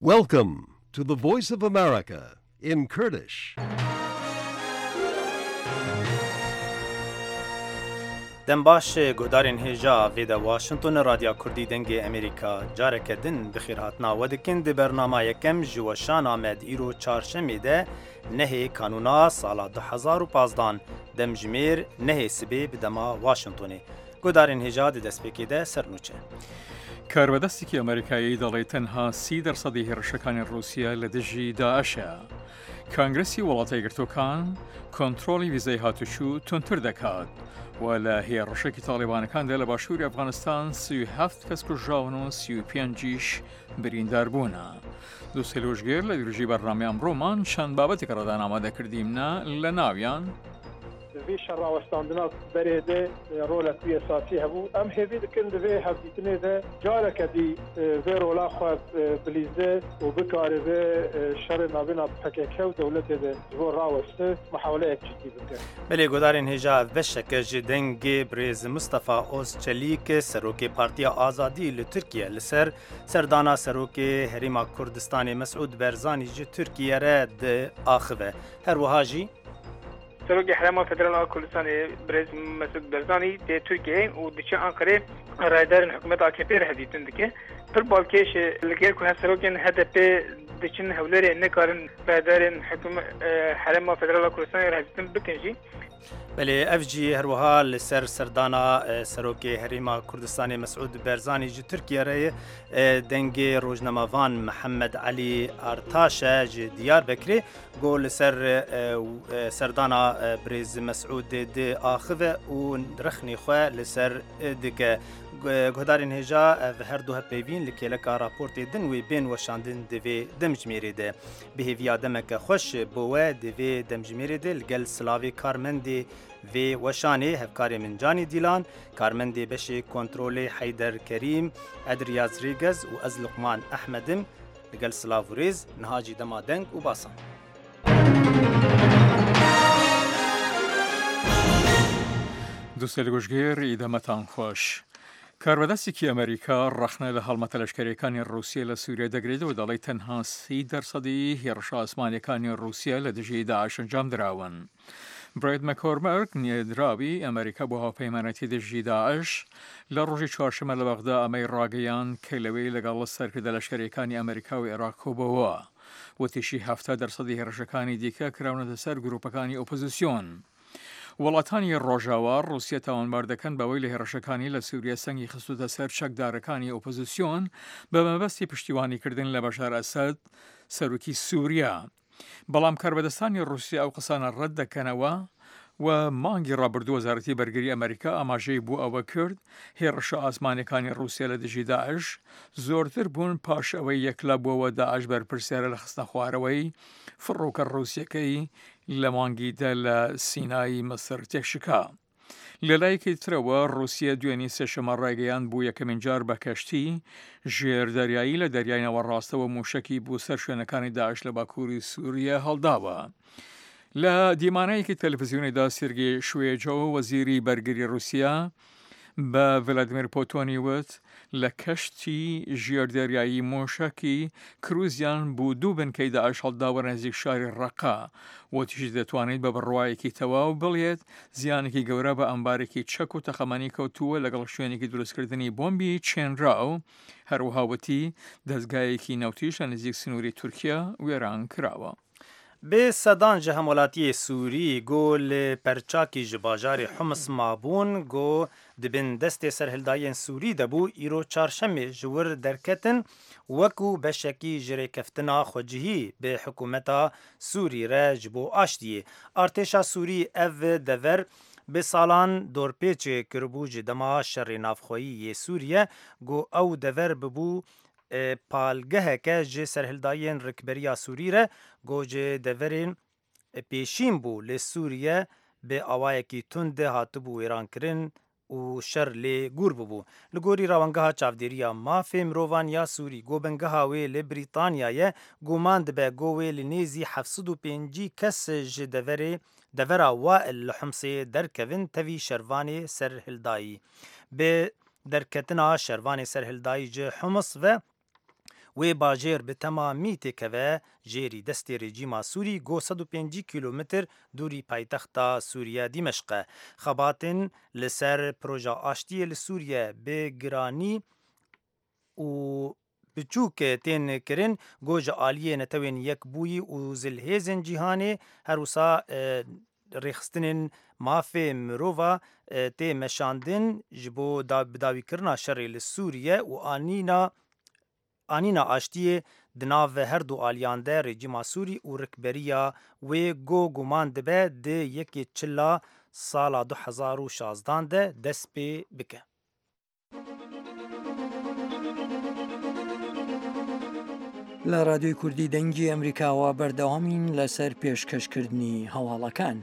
Welcome to the Voice of America in Kurdish. دم باش گودارین هجا ویدا واشنطن رادیو کردی دنگ امریکا جارک دن بخیر هاتنا ودکن دی برنامه یکم جوشان آمد ایرو چارشمی ده نهی کانونا سالا 2015 دم جمیر نهی سبی بدما واشنطنی گودارین هجا دی دسپیکی ده سرنوچه کاربەدەستێکی ئەمریکایی دەڵێت تەنها 30% هێرشەکانی رووسیا لە دژی داعشە. کانگرسی وڵاتە یەکگرتووەکان کۆنتڕۆڵی ویزەی هاتوچوو تونتر دەکات و لە هێرشێکی تاڵیبانەکاندا لە باشووری ئەفغانستان 37 کەس کوژراون و 35 بریندار بوونە. دووسێ لۆژگێر لە دروژی بەرنامەی ئەمڕۆمان چەند بابەتێک ڕێدان ئامادەکردیمە لە ناویان في شراوستاندنا بريده رولا في اساسي هبو ام هيفي دكن دبي حبيتني ده جالك دي في رولا خو بليزه وبكاربه شر نابنا بحكيكه ودولته ده زور راوسته محاوله جدي بك بله گودارین هجا وشک جدنگ بریز مصطفی اوزچلیک سروک پارتیا آزادی ل ترکیه لسر سردانا سروک هریما کردستان مسعود برزانی ج ترکیه رد آخوه هر وهاجی سروق حرم فدرال كردستان برز مسعود برزاني دي تركيا ودشي أنقرة رايدار حكومة AKP رهديتن دكه پر بالكيش لغير كه سروقن هدف دشن هولري نكارن رايدار حكومة حرم فدرال كردستان رهديتن بكنجي بله افجی هر وها لسر سردانا سروک هریما کردستان مسعود برزانی ج ترکیه ری دنگ روزنامه‌وان محمد علی ارتاش ج دیار بکری گل سر سردانا بریز مسعود د آخوه و رخنی خو لسر دک گهدارین هجا و هر دو پیوین لکلکا راپورت دن و بین وشاندن دوی دمجمیری ده به ویا دمک خوش بوه دوی دمجمیری ده لگل سلاوی کارمندی و وشانی هفکاری من جانی دیلان کارمندی بشی کنترول حیدر کریم ادریاز ریگز و از لقمان احمدم لگل سلاوریز نهاجی دما دنگ و باسان دووسێ لەگۆژگێر ئیدەمەتان خۆش. کاربەدەستێکی ئەمریکا ڕەخنە لە هەڵمەتە لەشکەرەکانی رووسیا لە سووریا دەگرێتەوە دەڵێت تەنها 30% هێرشە ئاسمانیەکانی رووسیا لە دژی داعش ئەنجام دراون. برایت مەکۆرمەرک نێردراوی ئەمریکا بۆ هاوپەیمانەتی دژی داعش لە ڕۆژی چوارشەمە لە بەغدا ئەمەی ڕاگەیان کە لەوەی لەگەڵ سەرکردە لەشکەرەکانی ئەمریکا و عێراق کۆبەوە وتیشی 70% هێرشەکانی دیکە کراونەتە سەر گروپەکانی ئۆپۆزیسیۆن. وڵاتانی ڕۆژاوار رووسیا تاوانبار دەکەن بەوەی لە هێرشەکانی لە سووریا سەنگی خستوتە سەر چەکدارەکانی ئۆپۆزیسیۆن بە مەبەستی پشتیوانیکردن لە بەشار ئەسەد سەرۆکی سووریا. بەڵام کاربەدەستانی رووسیا ئەو قسانە ڕەت دەکەنەوە و مانگی ڕابردوو وەزارەتی بەرگری ئەمریکا ئاماژەی بوو ئەوە کرد هێرشە ئاسمانەکانی رووسیا لە دژی داعش زۆرتر بوون پاش ئەوەی یەکلا بووەوە داعش بەرپرسیارە لە خستە خوارەوەی فڕۆکە رووسیەکەی لە مانگیدا لە سینایی مەسر تێکشکا. لە لایەکی ترەوە رووسیا دوێنی سێشەمە ڕێگەیان بوو یەکەمین جار بە کەشتی ژێردەریایی لە دەریای نەوەڕاستەوە موشکی بوو سەر شوێنەکانی داعش لە باکووری سووریا هەڵداوە. لە دیمانەیەکی تەلەڤیزیۆنیدا سێرگێ شوێجۆ وەزیری بەرگری رووسیا بە ڤلادیمیر پۆتۆنی وت لە کەشتی ژێردەریایی مۆشکی کروزیان بوو دوو بنکەی داعش هەڵداوە نزیک شاری ڕەقا وتیش دەتوانێت بە بڕواایەکی تەواو بڵێت زیانێکی گەورە بە ئەمبارێکی چەک و تەخەمەنی کەوتووە لەگەڵ شوێنێکی دروستکردنی بۆمبی چێنراو هەروەهاوتی دەستگایەکی نەوتیش لە نزیک سنووری تورکیا وێران کراوە. به سدان جهمولاتی سوری گل پرچاکی جباجار حمص مابون گو دبن دست سرهلداین سوری دبو ایرو چارشم جور درکتن وکو بشکی جره کفتنا خوجهی به حکومتا سوری رجبو آشتیه ارتشا سوری او دور به سالان دورپیچ کربوج دما شر نافخویی سوریه گو او دور ببو پالگه که جه سرهلداین رکبریا سوری را گوجه دورین پیشین بو لسوریه به آوائه کی تنده هاتبو ایران کرن و شر لی گور ببو. لگوری روانگاه چافدیریا مافی مروان یا سوری گوبنگاه وی لبریتانیا یه گوماند به گوی لنیزی 705 کس جه دورا وائل لحمسی درکوین توی شروان سرهلدایی. به درکتنا شروان سرهلدایی جه حمص و وی باجر به تمامی تکوه جیری دست رژیم سوری گو 105 کیلومتر دوری پایتخت سوریه دمشق خباتن لسر پروژه آشتی لسوریه به گرانی و بچوک تین کرن گوج آلیه نتوین یک بوی و زلهیزن جیهانه هروسا ریخستنین مافه مروفا تی مشاندن جبو بداوی کرنا شر لسوریه و آنینا آشتیه دناو هر دو آلیانده رژیم سوری و رکبریا و گومان دبه ده یکی چلا سال 2016 ده دست پی بکه. لە رادیۆی کوردی دەنگی ئەمریکاوە بەردەوامین لەسەر پێشکەشکردنی هەواڵەکان.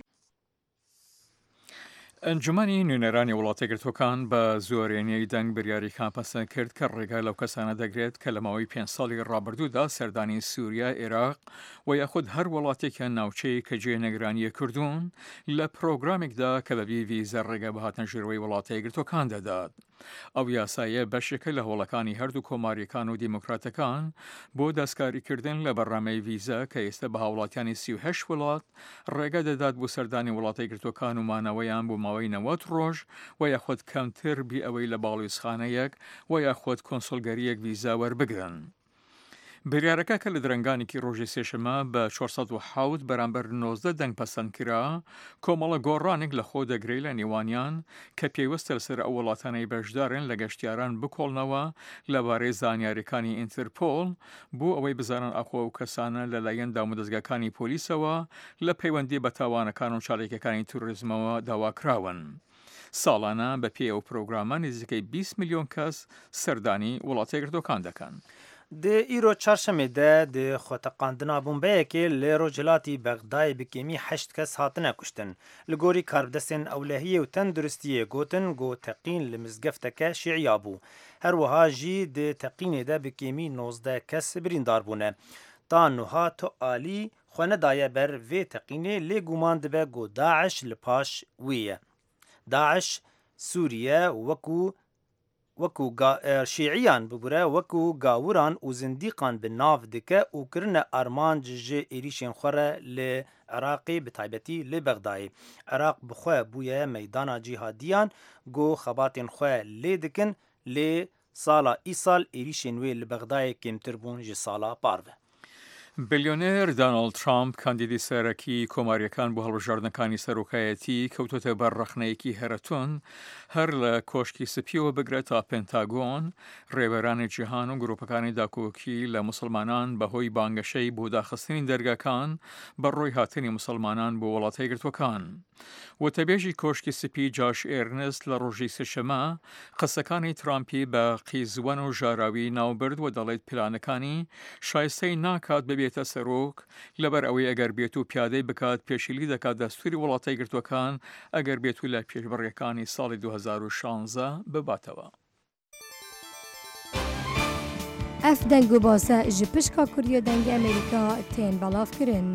ئەنجومەنی نوێنەرانی وڵاتەگرتوەکان بە زۆرێنەی دەنگ بریاریەکان پەسەند کرد کە ڕێگای لەو کەسانە دەگرێت کە لە ماوەی 5 ساڵی ڕابردوودا سەردانی سووریا، عێراق و یاخود هەر وڵاتێکە ناوچەی کە جێ نەگرانیە کردوون لە پرۆگرامێکدا کە بەبێ ڤیزە ڕێگە بە هاتنەژێرەوەی وڵاتەیەگرتوەکان دەدات. ئەو یاسایە بەشێکە لە هەوڵەکانی هەردوو کۆماریەکان و دیموکراتەکان بۆ دەستکاریکردن لە بەرنامەی ڤیزە کە ئێستا بە هاوڵاتیانی 38 وڵات ڕێگە دەدات بۆ سەردانی وڵاتەیەگرتوەکان و مانەوەیان بۆ ماوەی 90 ڕۆژ و یاخود کەمتر بی ئەوەی لە باڵوێزخانەیەک و یاخود کۆنسڵگەریەک ڤیزا وەربگرن. بریارەکە کە لە درەنگانێکی ڕۆژی سێشەمە بە 407 بەرامبەر 19 دەنگ پەسەند کرا، کۆمەڵە گۆڕانێک لە خۆ دەگرێت لە نێوانیان کە پێویستە لەسەر ئەو وڵاتانەی بەشدارن لە گەشتیاران بکۆڵنەوە لەبارەی زانیاریەکانی ئینترپۆل بۆ ئەوەی بزانن ئەخۆ و کەسانە لەلایەن دامودەستگاکانی پۆلیسەوە لە پەیوەندی بە تاوانەکان و چالاکیەکانی توریزمەوە داواکراون. ساڵانە بە پێ ئەو پرۆگرامە نزیکەی 20 میلیۆن کەس سەردانی وڵاتەیەگرتوەکان دەکەن. ده ایرو چهارشنبه ده خوتقاندنا بومبیکی لیرو جلاتی بغدای بکیمی 8 کس هاتنه کشتن. لگوری کاربدستن اولهیه و تندرستیه گوتن گو تقین لمزگفتک شیعیابو. هر وها جی ده تقین ده بکیمی 19 کس بریندار بونه. تا نوها تو آلی خونه دایه بر وی تقینه لی گومان دبه گو داعش لپاش ویه. داعش سوریه وەکو شیعیان ببووە وەکو گاوران و زندیقان بە ناو دکە و کردنە ئارمان جێ عێریشێن خۆرە لە عێراقی بەتایبەتی لە بەغدایە. عێراق بخۆە بوویە مەیدانا جیهادیان گۆ خەباتێن خۆ لێ دکن لێ ساڵا ئیسال عێریشێن وێ لە بەغدایە کێمتر بوون ژە ساڵا پارڤە. بلیۆنێر دانالد ترامپ کاندیدی سەرەکی کۆماریەکان بۆ هەڵبژاردنەکانی سەرۆکایەتی کەوتۆتە بەر ڕەخنەیەکی هەرەتۆن هەر لە کۆشکی سپیەوە بگرێت تا پێنتاگۆن ڕێبەرانی جیهان و گرۆپەکانی داکۆکی لە مسلمانان بەهۆی بانگەشەی بۆ داخستنی دەرگاکان بەڕۆی هاتنی مسلمانان بۆ وڵاتەیەگرتوەکان. وتەبێژی کۆشکی سپی جاش ئێرنست لە ڕۆژی سێشەمە قسەکانی ترامپی بە قیزوەن و ژاراوی ناوبرد و دەڵێت پلانەکانی شایستەی ناکات ببێتە سەرۆک لەبەر ئەوەی ئەگەر بێت و پیادەی بکات پێشیلی دەکات دەستوری وڵاتەیەگرتوەکان ئەگەر بێت و لە پێشبڕیەکانی ساڵی 2016 بباتەوە. ئەف دەنگ و باسە ji pişka Kuriya dengê Amerîka tên belavkirin.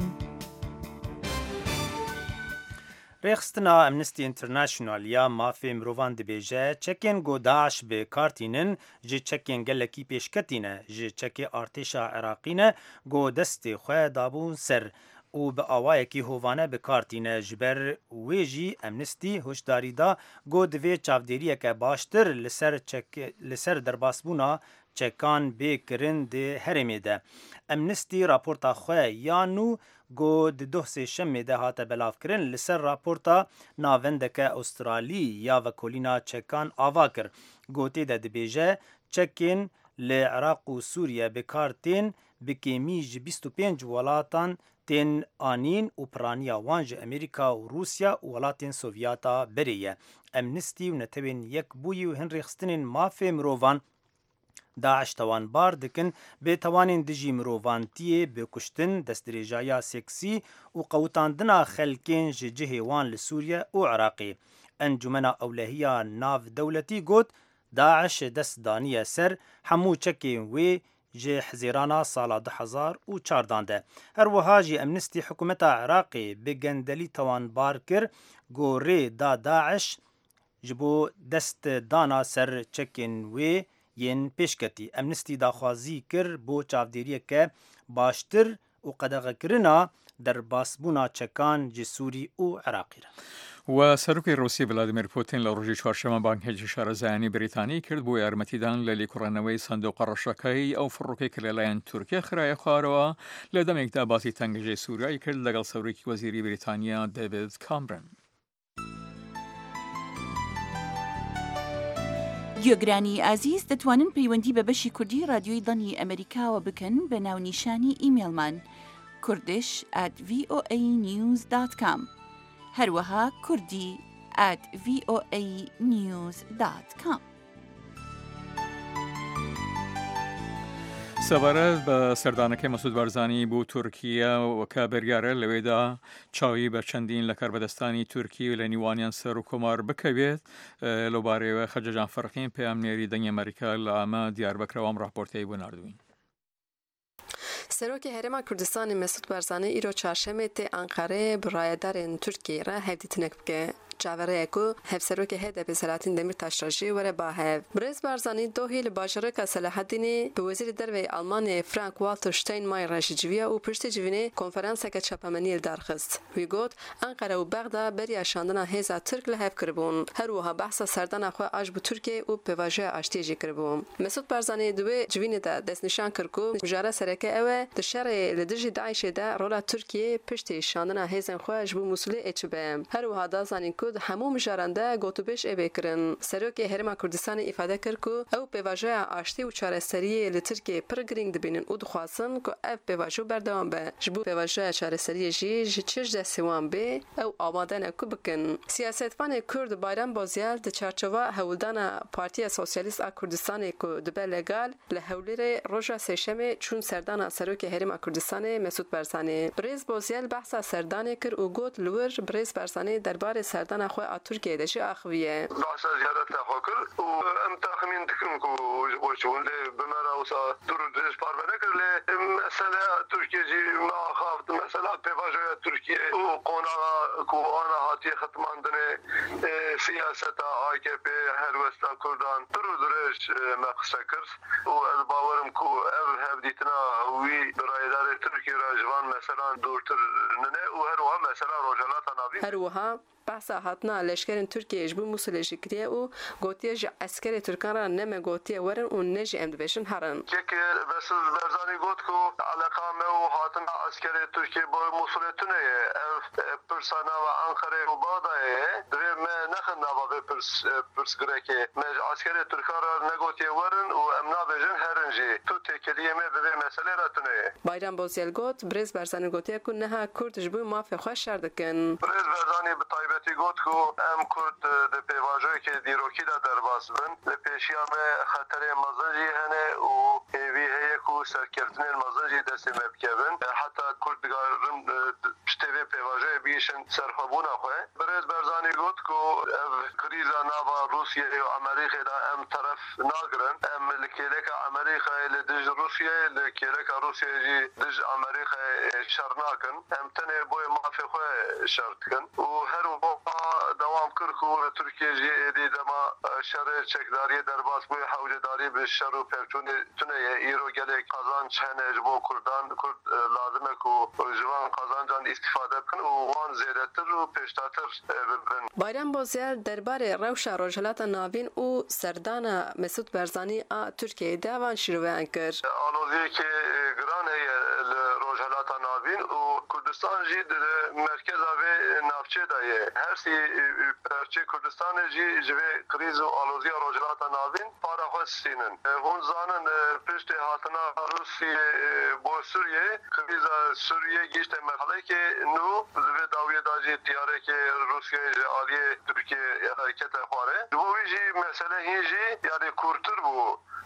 ریخستنا امنستی انترناشنال یا مافی مروان دبیجه چکین گو داعش به کارتینن جی چکین گلکی پیشکتینه جی چکی ارتشا عراقینه گو دستی خواه دابون سر و به آوائه کی هوانه به کارتینه جبر ویجی امنستی هشداری دا گو دوی چاودیریه که باشتر لسر درباسبونا چکان بکرن ده هرمی ده. امنستی راپورتا خواه یانو گو ده سه شمه ده هاته بلاف کرن لسر راپورتا ناوندکه استرالی یا وکولینا چکان آوا کر. گو تی ده دبیجه چکین لعراق و سوریه بکارتین بکیمی 25 ولاتان تین آنین و پرانیا وانج امریکا و روسیا و ولاتین سوویاتا بریه. امنستی و نتوین یک بوی و هنری خستنین مافی مروان داعش توان بار دکن به توانین دجی مروانتیه به کشتن دستریجایا سکسی و قوتاندنا خلکین جه وان لسوریه و عراقی. انجمنا اولهیا ناو دولتی گوت داعش دست دانیه سر همو چکین وی جه حزیرانا سالا 2014 ده. هر وها جی امنستی حکومت عراقی بگندلی توان بار کر گوری دا داعش جبو دست دانا سر چکین وی yên pêşketî Amnesty daxwazî kir bo çavdêriyeke baştir û qedexekirina derbasbûna çekan ji Sûrî û Iraqê re. و سەرۆکی رووسی ڤلادیمیر پوتین لە ڕۆژی چوارشەمە بانکێکی شارەزایانی بریتانی کرد بۆ یارمەتیدان لە لێکۆڕێنەوەی سندوق ڕەشەکەی ئەو فڕۆکەی کە لەلایەن تورکیا خرایە خوارەوە لە دەمێکدا باسی تەنگەژەی سووریایی کرد لەگەڵ سەرۆکی وەزیری بریتانیا دەیڤید کامرن. گوێگرانی ئازیز دەتوانن پەیوەندی بە بەشی کوردی رادیۆی دڵنی ئەمریکاوە بکەن بە ناونیشانی ئیمێلمان kurdish@voanews.com هەروەها kurdi@voanews.com. سەبارەت بە سەردانەکەی مەسعود بارزانی بۆ تورکیا وەکە بەرگارە لەوێدا چاوی بە چەندین لە کاربەدەستانی تورکی و لە نیوانیان سەر و کۆمار بکەوێت لەو بارەیەوە خەرجەجان فەرقین پەیامنێری دەنگی ئەمریکا لە ئەمە دیار بکراوەم راپۆرتەی بۆ نردوین. سەرۆکی هەرێما کوردستانی مەسعود بارزانی ئیرۆ چارشەمێ تێ ئەنقەرەیە بڕایەدارên Tirkiyeyê re hevdîtinek bike. Çavereyek ku hevserokê HDP Selahattin Demirtaş re jî were bahev. Birêz Barzanî dohî li bajareka Selahattinê bi Wezîrê Derveyê Almanyayê Frank Walter Steinmeier re ji civiya û piştî civînê konferanseke çapemeniyê li darxist. Wî got Enqere û Bexda beriya şandina hêza Tirk li hev kiribûn. Her wiha behsa serdana xwe aj bi Tirkiye û pêvajoya aştiyê jî kiribû. Mesûd Barzanî di wê civînê de destnîşan kir ku mijara sereke ew e di şerê li dijî Daişê de rola Tirkiyê piştî şandina hêzên xwe ji bo Musulê êçibe. Her wiha da zanîn ku hemû mijaran de gotûbêj êvê kirin. Serokê Herêma Kurdistanê îfade kir ku ew pêvajoya aştî û çareseriyê li Tirkiyê pir giring dibînin û dixwazin ku ev pêvajo berdewam be. Ji bo pêvajoya çareseriyê jî ji çi ji destê wan bê ew amade ne ku bikin. Siyasetvanê Kurd Bayram Bozyal di çarçova hewildana Partiya Sosyalîst a Kurdistanê ku dibe legal li Hewlêrê roja sêşemê çûn serdana Serokê Herêma Kurdistanê Mesûd Barzanî. Birêz Bozyal behsa serdanê kir û got li wir Birêz Barzanî derbarê serdana xwe a Tirkiyeyê de jî axiviye. Başa ziyaret xwe kir û em texmîn dikim ku ji bo çûn lê bi me re wisa dur dirêj parve nekir lê meseleya Tirkiye jî me axaft mesela pêvajoya Tirkiye û qonağa ku ana hatiye xitmandinê siyaseta AKP helwesta Kurdan pir û dirêj me qise kir û ez bawerim ku ev hevdîtina wî biraydarê Tirkiye re ji van meselan dûrtir nine û her wiha mesela Rojhelata Navîn. Her wiha behsa hatina leşkerên Tirkiyeyê ji bo Musulê jî kiriye û gotiye ji eskerê Tirkan re neme gotiye werin û ne jî em dibêjin herin. Kekê Mesûd Barzanî got ku eleqa me û hatin eskerê Tirkiye bo Musulê tuneye ev pirsa nava Enqerê û Bagdayê divê me nexin nava vê pirsgirekê me ji eskerê Tirkan re negotiye werin û em nabêjin herin jî tu têkiliyê me bi vê meselê re tuneye. Bayram Bozyal got Birêz Barzanî gotiye ku neha Kurd ji bo mafê xwe şer dikin. Birêz Barzanî bi taybetî got ku em Kurd di pêvajoyekê dîrokî de derbas bin li pêşiya me xeterê mezin jî hene û hêvî heye ku serkeftinên mezin jî destê me bikevin. Heta Kurd digarin piştê vê pêvajoyê bîşin serxwebûna xwe. Birêz Barzanî got ku ev krîza nava Rûsyayê û Amerîkayê de em teref nagirin. Em li kêleka Amerîkayê li dij Rûsyayê li kêleka Rûsyayê jî dij Amerîkayê şer nakin. Em tenê boyê mafê xwe şer dikin û her wiha dewam kir ku li Tirkiye jî êdî dema şerê çekdariyê derbas bûye hewcedarî bi şer û pevçûnê tuneye îro gelek qazanç hene ji bo Kurdan Kurd lazim e ku ji van qazancan îstîfade bikin û wan zêdetir û pêştatir bibin. Bayram Bozyal derbarê rewşa Rojhelata Navîn û serdana Mesûd Barzanî a Tirkiyeyê de van şîroveyan kir. Aloziyekê giran heye li Rojhelata Navîn û Kurdistan jî di merkeza vê navçê de ye. Her sî perçê Kurdistanê jî ji vê krîz û aloziya Rojhelata Navîn para xwe stînin. Hûn zanin piştê hatina Rûsyê bo Sûriyê krîza Sûriyê gîştê merhelekê nû li vê dawiyê da jî tîyarekê Rûsyayê ji aliyê Tirkiye herekete xware. Ji bo wî jî mesele hîn jî yanî kûrtir bû.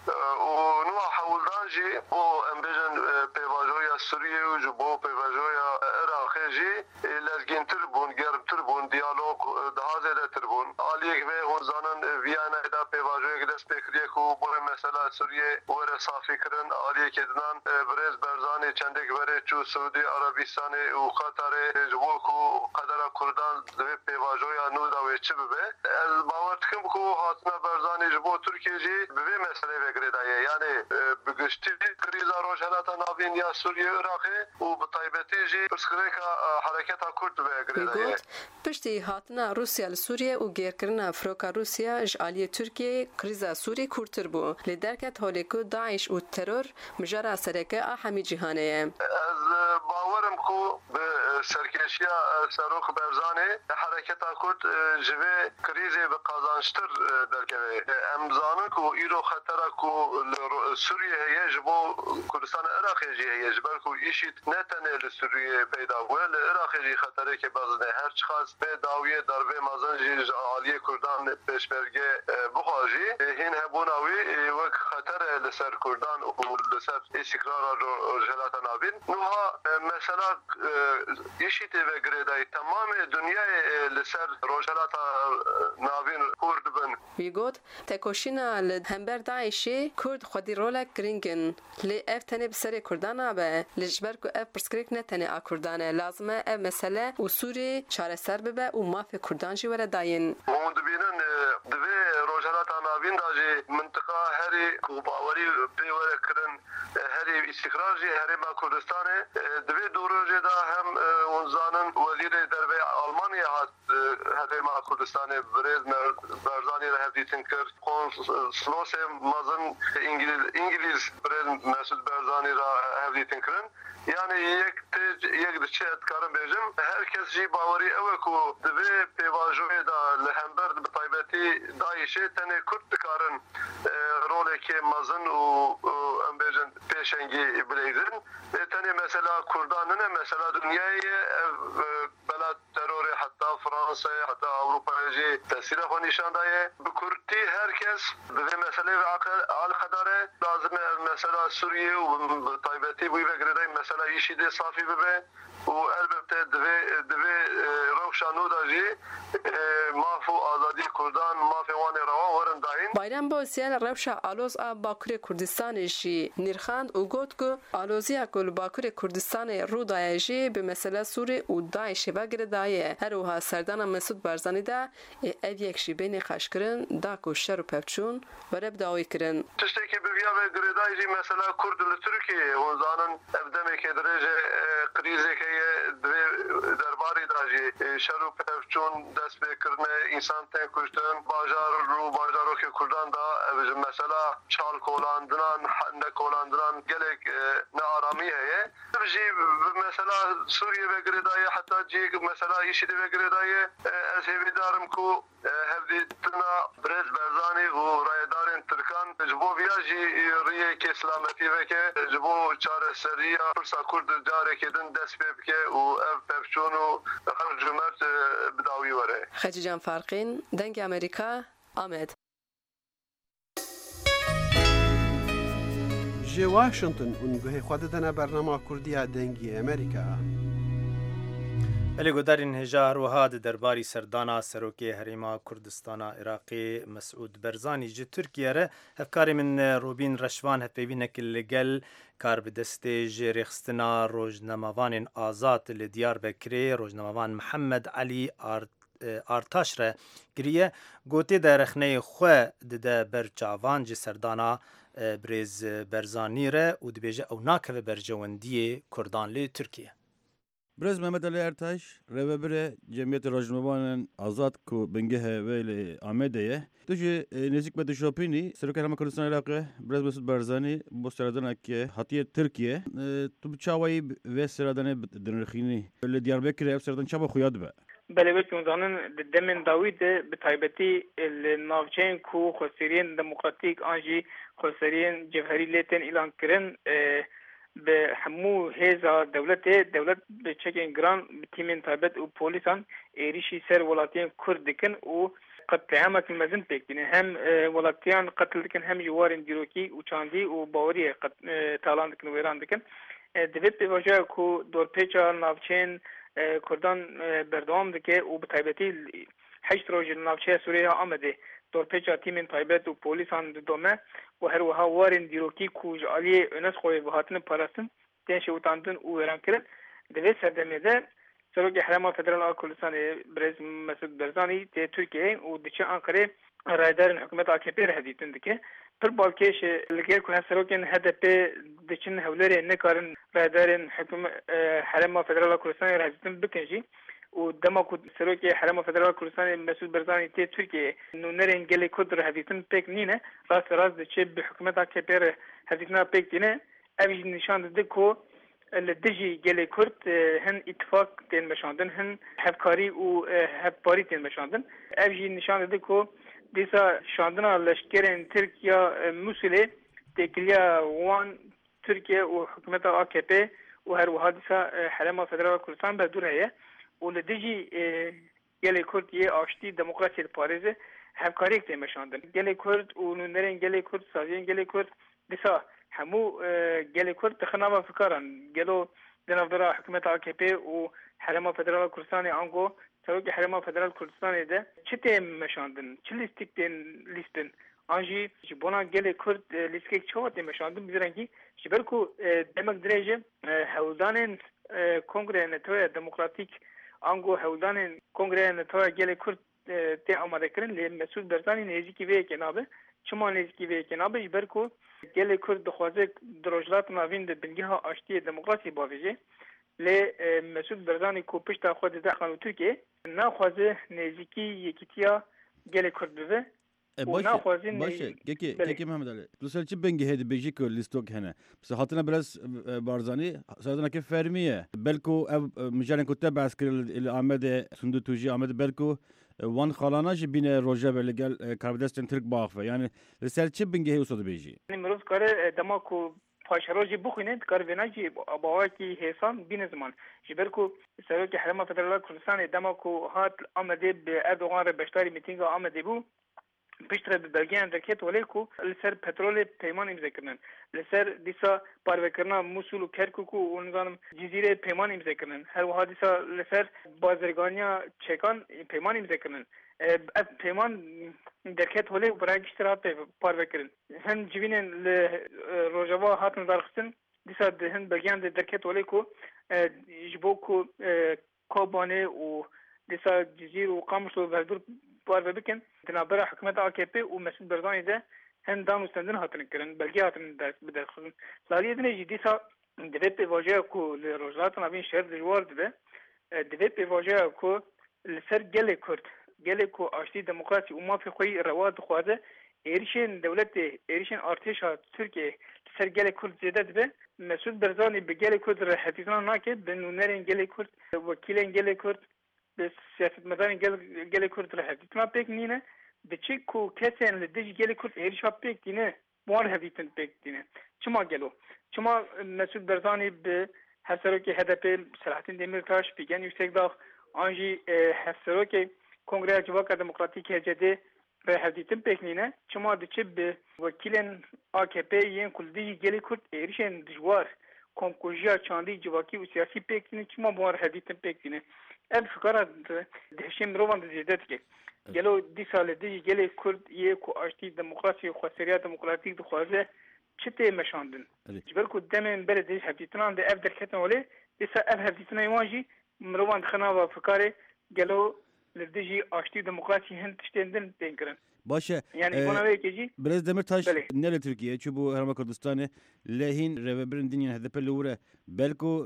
û nû hewildan jî bo em bêjin pêvajoya Sûriyê û ji bo pêvajoya Iraqê jî lezgîntir bûn, germtir bûn, diyalog daha zêdetir bûn. Aliyek vê hûn zanin Viyanayê de pêvajoyek dest pê kiriye ku borê mesela Sûriyê were safî kirin. Aliyekê dinan Birêz Barzanî çendek verê çû Suudî Arabistanê û Qatarê ji bo ku qedera Kurdan di vê pêvajoya nû da wê çi bibe. Ez bawer dikim ku hatina Barzanî ji bo Tirkiye Türkiye jî bi vê meselê vegirê daye yani bi giştî krîza rojhilata navîn ya Sûriye Iraqê û bi taybetî jî pirsgirêka hereketa Kurd vegirê daye. Piştî hatina Rusya li Sûriye û gêrkirina firoka Rusya ji aliyê Tirkiyeyê krîza Sûrî kûrtir bû. Lê derket holê ku Daeş û teror mijara sereke a hemî cîhanê ye. Ez bawerim ku bi serkêşiya Serok Barzanî hereketa Kurd ji vê krîzê bi qazançtir derkeve. Em zanin ku îro xetera ku li Sûriye heye ji bo Kurdistana Iraqê jî heye ji ber ku îşît ne tenê li Sûriye peyda bûye li Iraqê jî xeterekê mezin e. Her çiqas vê dawiyê dervê mezin jî ji aliyê Kurdan pêşberge bixwe jî hîn hebûna wî wek xeter e li ser Kurdan û li ser îstikrara rojhilata navîn. Niha mesela îşît vegirê dayê temamê dunyayê li ser rojhilata navîn Kurd bin. Wî got tekoşîna li hember Daişê Kurd xwedî rolek giring in. Lê ev tenê bi serê Kurdan nabe. Li ji ber ku ev pirsgirêk ne tenê a Kurdan e. Lazim e ev mesele û Sûrî çareser bibe û mafê Kurdan jî were dayên. Hûn dibînin divê rojhilata navîn da jî mintika herî ku bawerî pê were kirin herî îstikrar jî Herêma Kurdistanê divê du rojê da hem hûn zanin wezîrê derve Almanya hat Herêma Kurdistanê Birêz Barzanî re hevdîtin kir. Konsolosê mezin İngiliz Birêz Mesud Barzanî re hevdîtin kirin. Yani yek diçe etkarim bêjim herkes jî bawerî ew e ku divê pêvajoyê da li hember bi taybetî Daişê tenê Kurd dikarin rolekê mezin û em bêjin pêşengî bilêzin. Tenê mesela Kurdan ne mesela dünyayê ev bela terorê heta Fransayê heta Avrupayê jî tesîra xwe nîşan daye. Bi Kurdî herkes bi vê meselê ve alqedare lazim e mesela Sûriye û bi taybetî bû vegirê dayê mesela îşî dê safî bibe û elbette divê rewşa nû da jî maf û azadî Kurdan mafê wanê rewa werin dayîn. Bayram Bozyal rewşa aloz a Bakurê Kurdistanê jî nîrxand û got ku aloziya ku li Bakurê Kurdistanê rû daye jî bi mesela Sûrî û Daişê vegirê daye. Her wiha serdana Mesud Barzanî da ev yek jî bênê xweşkirin da ku şer û pevçûn were bi dawî kirin. Tiştekî bi viya vegirê dayê jî mesela Kurd li Tirkiyeyê hûn zanin ev demekê dirêje krîzek heye divê derbarê da jî şer û pevçûn dest pêkirine însan tên kuştin bajar û bajarokê Kurdan da ev ji mesela çal kolandinan ne kolandinan gelek ne aramî heye. Ev jî mesela Sûriye vegirê dayê heta cî mesela îşîdê vegirê dayê ez hêvîdarim ku hevdîtina Birêz Barzanî û rayedarên Tirkan ji bo viya jî riyekê silametî veke ji bo çareseriya pirsa Kurd carekê din dest pê bike û ev pevçûn û her cumert bi dawî were. Xecican Farqîn, Dengê Amerîka, Amed. Ji Washington û guhê xwe didine bernama Kurdiya Dengê Amerîka. Belê godarên hêja wiha di derbarî serdana Serokê Herêma Kurdistana Iraqê Mesud Barzanî ji Tirkiye re hevkarê min Robîn Reşvan hevpêvînek li gel kar bi destê ji rêxistina rojnamavanên azad li Diyarbekirê rojnamavan Mihemed Elî Artaş re giriye gotê de rexneyê xwe dide ber çavan ji serdana Birêz Barzanî re û dibêje ew nakeve ber cewendiyê Kurdan lê Tirkiye. Birêz Mehmed Elî Ertaş rêvebirê Cemiyetê Rojnamavanên Azad ku bingehê wê li Amedê tu jî nêzik me dişopînî Serokê Herêma Kurdistana Iraqê Birêz Mesud Barzanî bo seradanekê hatiye Tirkiye tu bi çawayî vê seradanê dinirxînî li Diyarbekirê ev seradan çawa xuya dibe. Belê wê zanin di demên dawî de bi taybetî li navçeyên ku xweseriyên demokratîk an jî xweseriyên cevherî lê tên îlan kirin bi hemû hêza dewlet bi çekên giran bi tîmên taybet û polîsan êrişî ser welatiyên Kurd dikin û qetleamek mezin pêk dîne. Hem welatiyan qetil dikin hem jî warên dîrokî û çandî û baweriyê talan dikin wêran dikin. Divê pêvajoya ku dorpêça navçeyên Kurdan berdewam dike û bi taybetî heşt roj li navçeya Sûriya Amedê dorpêça tîmên taybet û polîsan didome û her wiha warên dîrokî ku ji aliyê UNESCOyê bihatine parastin tên şewitandin û wêran kirin. Di vê serdemê de Serokê Herêma Federal a Kurdistanê Birêz Mesud Barzanî tê Tirkiyeyê û diçe Ankarê رایدارن حکومت AKP هدیتن دکه پر بالکش لگیر که هسروکن HDP دچن هولری نکارن رایدارن حکومت حرم فدرال کردستان هدیتن بکنجی و دما کو سروکی حرم فدرال کردستان مسعود برزانی تی ترکیه نونرن گلی کدر هدیتن پک نینه راست دچه به حکومت AKP هدیتنا پک دینه اویج نشان داده کو لدجی گلی کرد هن اتفاق تین مشاندن هن هفکاری و هفپاری تین مشاندن اویج نشان داده کو دیسا شاندنا لشکرین ترکیه موسوله تکلیا وان ترکیه و حکومت AKP و هر وها دیسا حرم فدرال کردستان به دور هیه و لدجی گلی کرد یه آشتی دموکراسی پاریزه همکاری تیم مشاندن گلی کرد و نونرین گلی کرد سازین گلی کرد دیسا همو گلی کرد تخنابا فکران گلو دنافدرا حکومت AKP و حرم فدرال کردستان آنگو سروک حرم فدرال کردستان ده چه تیم مشاندن چه لیستیک تیم لیستن آنجی جبونا گلی کرد لیستیک چه تیم مشاندن بیرنگی جبرکو دمک درجه هودان کنگره نتوی دموکراتیک آنگو هودان کنگره نتوی گلی کرد تی آماده کردن لی مسعود برزانی نزدیکی وی کنابه چما نزدیکی وی کنابه جبرکو گلی کرد دخوازه دروجلات ناوین ده بنگیها آشتی دموکراسی باویجه لی مسعود برزانی کو پشتا خود داخل ترکیه نخوازه نزدیکی یکیتیا گلی کرد بوه باشه که محمد علی دوستان چه بنگی هدی بیجی که لیستوک هنه بس حاطنا بلاس بارزانی صادنا که فرمیه بلکو مجالن کتاب عسکری الامد سندو توجی آمد بلکو وان خالاناش بین روجا بلگل کاربدستن ترک باخفه یعنی لسر چه بنگی هی اصاد بیجی مروز کاره دماکو پاشروجی بخوینه کار وناجی باواکی حسان بین زمان جبرکو سروک حرم فدرال کردستان دماکو هات آمده به اردوغان را بشتاری میتینگ آمده بو پیشتر بلگیان درکت ولی کو لسر پترول پیمان امضا کردن لسر دیسا پارو کردن موسول و کرکوک و نظام جزیره پیمان امضا کردن هر وها دیسا لسر بازرگانیا چکان پیمان امضا کردن پیمان درکت ولی برای بیشتر پارو کردن هن جوینن روجوا هاتن درختن دیسا هن بلگیان درکت ولی کو جبو کو کوبانه و دیسا جزیر و قاموس و بردور پارو بکن تنابرا حکومت AKP و مسعود برزانی ده هن دام مستندن هاتن کرن بلگی هاتن بدرخون لالیه دنه جدیسا دوی پیواجه کو لروجلات نابین شهر دجوار دوی پیواجه کو لسر گل کرد گل کو آشتی دموکراسی و مافی خوی رواد خوازه ایریشن دولت ایریشن ارتش ترکیه لسر گل کرد زیده دوی مسعود برزانی به گل کرد حفیظنا ناکه به نونرین گل کرد وکیلین گل کرد به سیاست مدارین گل کرد را هدیتنا پیک نینه به چی کو کسین لدیج گل کرد ایرشا پیک دینه بوار هدیتن پیک دینه چما گلو چما مسعود برزانی به هسروکی HDP سلاحتین دمیرتاش پیگن yüksek dağ آنجی هسروکی کنگره جواک دموکراتیک هجده را هدیتن پیک نینه چما دچه به وکیلن AKP یین کلدیج گل کرد ایرشن دجوار کنکوژیا چاندی جواکی و سیاسی پیک دینه چما بوار هدیتن پیک دینه اب فکرات دهشم روان زیادت که گلو دی سال دی گلی کرد یه کو آشتی دموکراسی و خسریه دموکراتیک دخوازه چته مشاندن جبر کو دمن بلد هفتیتنان ده اف درکتن ولی دیسا اف هفتیتنان یوانجی روان خنا و فکاره گلو لدیجی آشتی دموکراسی هند تشتندن تنکرن باشه yani buna ve keci برز دمرتاش نل تركيا چبو هرم كردستان لهين ريبرن دنيا هدف لورا بلكو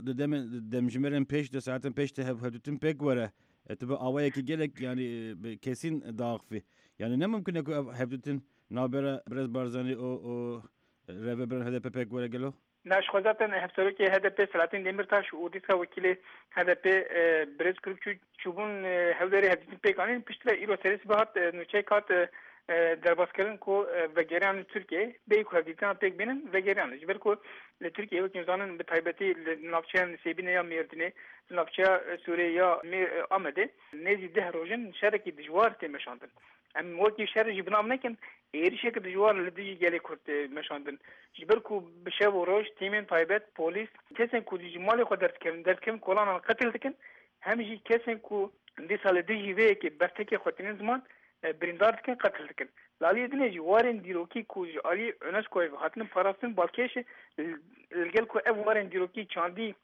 دمجمرن پیش ده ساعتن پیش ده هدوتن بيك ورا تبقى اوايا كي جلك يعني كيسين ضاغفي يعني نه ممكن يكون هدوتن نابرا برز بارزاني او ريبرن هدف بيك ورا گلو ناش خداتن هفسروکی HDP سلاطین دمیرتاش و دیسا وکیل HDP برز کروچو چوبون هودری هدیتن پیکانین پشتر ایرو سریس بهات نوچه کات درباز کردن کو وگریان ترکیه به کو هدیتن پیک بینن وگریان جبر کو ترکیه و کنزانن به تایبتی نافچان سیبینه یا میردنه نافچا سوریه یا آمده نزی ده روزن شرکی دجوار تمشاندن ام وقتی شهر جبنام نکن ایریشه که دجوار لدی گلی کرد مشاندن جبر کو بشه و روش تیمین تایبت پلیس کسین کو دیجمال خود درد کم کلان قتل دکن همیشه کسین کو دی سال دیجی وی که برتکی خودتین زمان بریندار دکن قتل دکن لالی دنه جوارن دیروکی کو جالی اونس کوی هاتن پاراستن بالکش الگل کو وارن دیروکی چاندی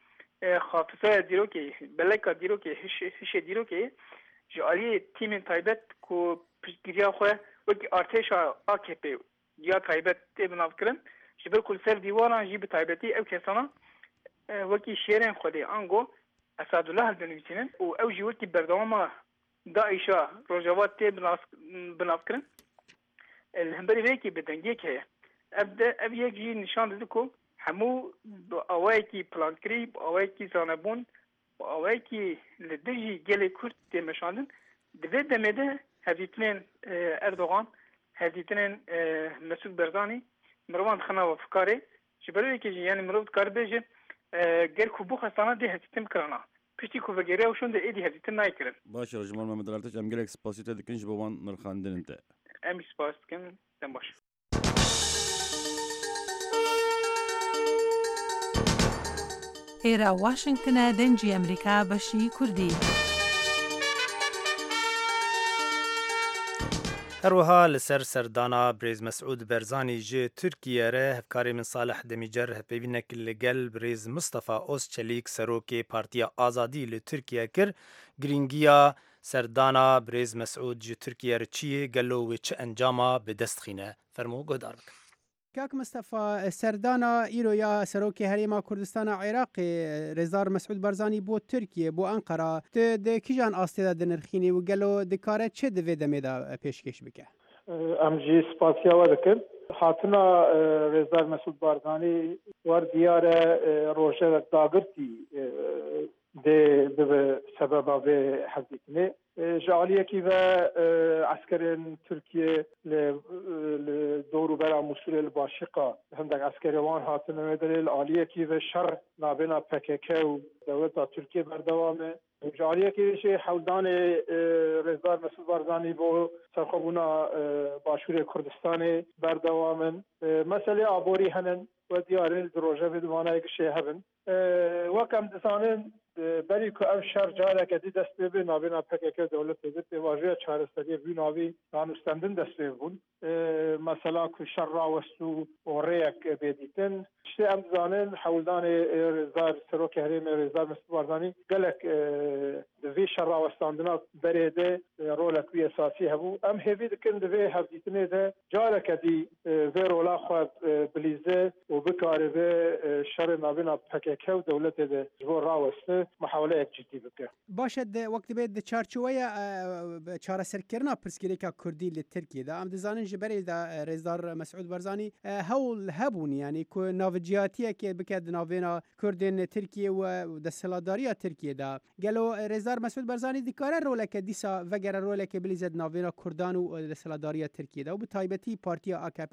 خاطسه دیروکی بلکا دیروکی هش دیروکی جالی تیمین تایبت کو پیشگیری خو وەکی ئارتێشا AKP یا تایبەت تێ بناوکردن ji ber ku ser dîwaran jî bi taybetî ew kesana wekî şêrên Xwedê ango Esadullah dinivîsînin û ew jî wekî berdewama Daişa Rojava tê binavkirin li hemberî vêkî bi dengek heye ev yek jî nîşan dide ku hemû bi awayekî plankirî bi awayekî zanebûn bi awayekî li dir jî gelê Kurd tê meşandin di vê demê de hevdîtinên Erdogan hevdîtinên Mesûd Barzanî mirovan dixine fikarê ji ber wê jî yani mirov dikare bêje gel ku bu xestana dê hevdîtin kirana piştî ku vegeriya şon de êdî hevdîtin nakirin. Baş Rojman Mehmed Ertaş em gelek spasî te dikin ji bo wan nirxandinin te. Em spas dikin dem baş. ئێرە واشنگتنە دەنجی ئەمریکا بەشی کوردی. هەروەها لەسەر سەردانا برێز مەسعود بەرزانی ji Tirkiye re hevkarê min Salih Demîcer hevpêvînek li gel birêz Mustafa Özçelik serokê Partiya Azadî li Tirkiye kir girîngiya serdana birêz Mesûd ji Tirkiye re çi ye gelo wê çi encama bi dest xîne fermo guhdar bikin. کاک مصطفی سردانا ایرویا سروکی هریما کردستان عراقی رزار مسعود برزانی بو ترکیه بو انقره د کیجان آستیدا دنرخینی و گلو دکاره چه دوی دمیدا پیشکش بکه ام جی سپاسیا ودکن هاتنا رزار مسعود برزانی ور دیار روشه داگرتی به سبب به حدیثنه جعلیکی و عسکرین ترکیه دورو برا مسئول الباشقه هندک عسکریوان هاتن مدلیل عالیکی و شر نابینا PKK و دولت ترکیه بردوامه جعلیکی شی حولدان رزدار مسعود برزانی بو سرخوبونا باشور کردستان بردوامن مسئله عبوری هنن و دیارین دروژه بدوانه یک شی هبن وکم دسانن بری که اف شر جاره که دی دست به نابینا PKK دولت به واژه چهارستری بی ناوی دانستندن دست بون مثلا که شر راوستو و ریک بیدیتن شتی ام زانن حولدان رزار سروک هریم رزار مستوارزانی گلک دوی شر راوستاندنا بریده رولک وی اساسی هبو ام هیوی دکن دوی هفدیتنه ده جاره که دی وی رولا خواه بلیزه و بکاره به شر نابینا PKK دولت ده جبور راوسته محاوله یک جدی بکه باشد وقتی بید چارچوبه چاره سرکرنا پرسکریکا کردی لی ترکیه دا ام دزانن جبری دا رزدار مسعود برزانی هول هبون یعنی که ناوجیاتیه که بکد ناوینا کردین ترکیه و دستلاداری ترکیه دا گلو رزدار مسعود برزانی دیکاره رولک دیسا وگر رولک بلیزد ناوینا کردان و دستلاداری ترکیه دا و به تایبتی پارتیا AKP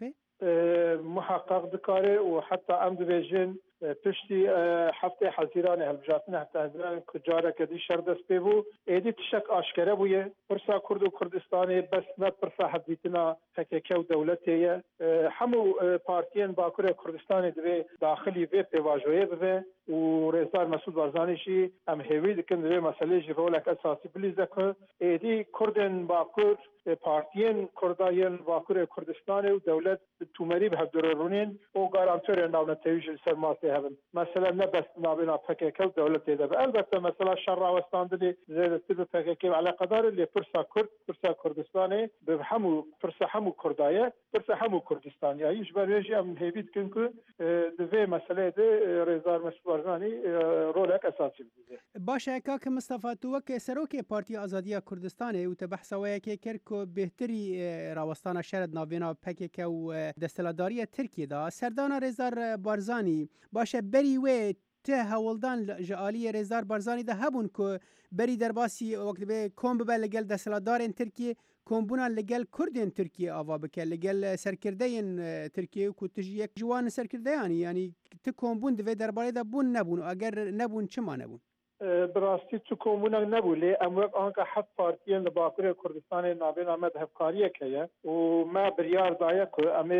محقق دکاره و حتی ام دبیجن پشتی هفته حزیران هلبجاتنه هفته حزیران کجاره کدی شر دست بیبو ایدی تشک آشکره بویه پرسا کرد و کردستانی بس نه پرسا حدیتنا PKK و دولتیه همو پارتیان باکور کردستانی دوی داخلی وی پیواجویه بوه و رزدار مسعود برزانی شی ام هیوی دکن دوی مسئله جی رولک اساسی بلیزه که ایدی کردن باکور پارتیان کردایان باکور کردستانی و دولت تومری به هفدرونین و گارانتور ناونتویج سرماتی هبن مثلا نه بس نابینا PKK و دولت ده البته مثلا شر راوستاندنی زیادتی به PKK علی قدر لی پرسا کرد پرسا کردستانی به همو پرسا همو کردایه پرسا همو کردستانی ایش بریجی ام هیوید کن که دوی مسئله ده رزار مسعود برزانی رولک اساسی بوده باشه کاک مصطفی تو وک سروک پارتی آزادی کردستان او ته بحثوی که کرکو بهتری راوستان شرد نابینا PKK و دستلاداری ترکیه دا سردانا رزار برزانی باشه بری و ته هولدان جالی رزار برزانی ده هبون که بری در باسی وقت به کم به لگل دستلادارین ترکیه کمبونا لگل کردین ترکیه آوا بکه لگل سرکردین ترکیه کو تجی یک جوان سرکردیانی یعنی ته کمبون دوی درباره ده بون نبون اگر نبون چما نبون براستی تو کمونا نبولی اموک آنکه هفت پارتیان لباکور کردستان نابین آمد هفکاریه که و ما بریار دایه که امی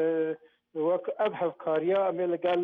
وک اب هفکاریه امی لگل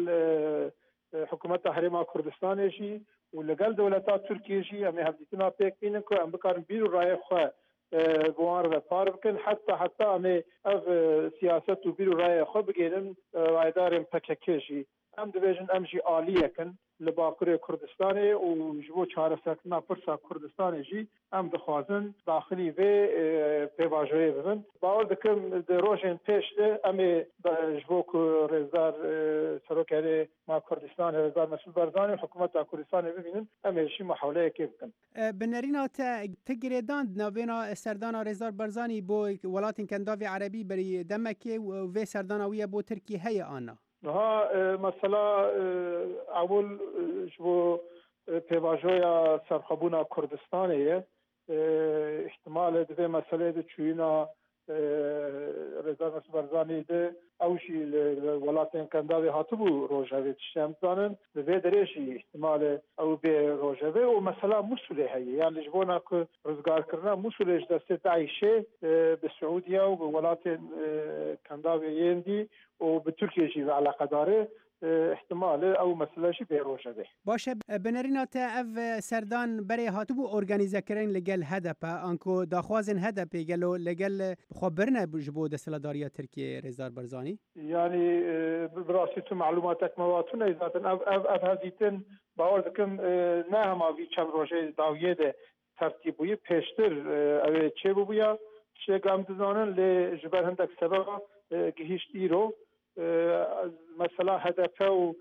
حکومت حریم کردستان جی و لگل دولتا ترکیه جی امی هفدیتنا پیک اینن که ام بکارن بیرو رای خواه بوار و پار بکن حتی امی اف سیاست و بیرو رای خواه بگیرن رایدارن PKK جی ام دویجن ام جی آلیه کن لباکوری کردستان و جبو چارەسەرکردنا پرسا کردستان جی ام دخوازن داخلی و پیواژوی ببن باور دکم روژن پیش ام جبو رزدار سروکاری ما کردستان رزدار مسعود بارزانی حکومت کردستان ببینن ام شی محاوله کی بکن بنرینا تگریدان نوینا سردانا رزدار بارزانی بو ولاتین کنداوی عربی بری دمکی و سردانا ویا بو ترکیه هی آنا ها مثلا اول جو پیواژویا سرخبونا کردستانیه احتمال دوی مسئله ده چوینا رضا مسعود بارزانی ده اوشی ولاتین کنداوی هاتبو روژاوی تشتمزانن دوی درشی احتمال او به روژاوی و مثلا مسئله هایی یعنی جبونا که رزگار کرنا مسئلهش دسته داعشه به سعودیه و به ولاتین کنداوی یندی و به ترکیه جی علاقه داره احتمال او مسئله شی بیروشه ده باشه بنرینا تا اف سردان برای هاتبو ارگانیزه کرن لگل هدف انکو داخوازن هدف گلو لگل خبرنا بجبو دستلداریا ترکیه رزدار بارزانی يعني براسي تو معلوماتك مواتنا اذا اف هذيتن باور دكم نهم في چند روزه داویه ده ترتیبوی پیشتر اوه چه بویا چه گام دزانن ل جبر هندک سبب گهشتی رو مثلا هدفه و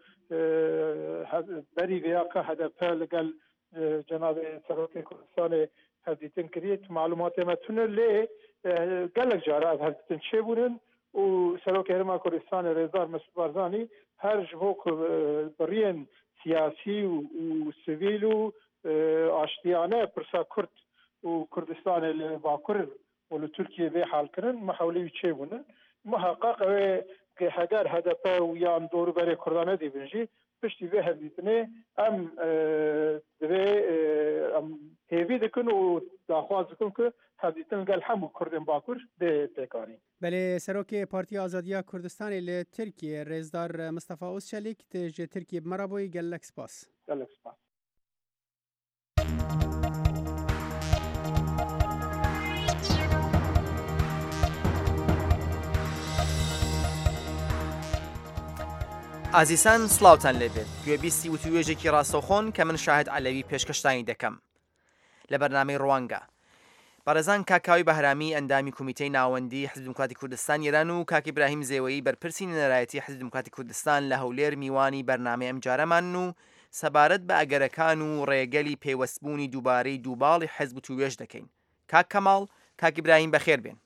بری ویاقه هدفه لگل جناب سروک کردستان هدیتن کریت معلومات متونه لی گلک جاره از هدیتن چه بودن و سروک هرما کردستان رزدار مسعود بارزانی هر جوک برین سیاسی و سیویل و آشتیانه پرسا کرد و کردستان باکر و ترکیه به حال کردن محاوله چه بودن محقق و که هدر هدفه و یا دور برای کردانه دی بنجی پشتی به هدیتنه ام هیوی دکن و داخواز دکن که هدیتن گل همو کردن باکر ده تکانی بله سروک پارتی آزادیا کردستان ل ترکیه رزدار مصطفی اوسچلیک تج ترکیه مرابوی گلک سپاس گلک سپاس ئازیسان سلااوان لێبێت گوێبیستی وتوێژێکی ڕاستەوخۆن کە من شاهد عەلەوی پێشکەشتانی دەکەم لە بەرنامەی ڕوانگە بەڕێزان کاکاوی بەهرامی ئەندامی کومیتەی ناوەندی حزب دموکراتی کوردستان ئێران و کاک ئیبراهیم زێوەیی بەرپرسی نەرایەتی حزب دموکراتی کوردستان لە هەولێر میوانی بەرنامەی ئەم جارەمان و سەبارەت بە ئەگەرەکان و ڕێگەلی پێوەستبوونی دووبارەی دووباڵی حزب و توێژ دەکەین کاک کەماڵ کاک ئیبراهیم بەخێر بێن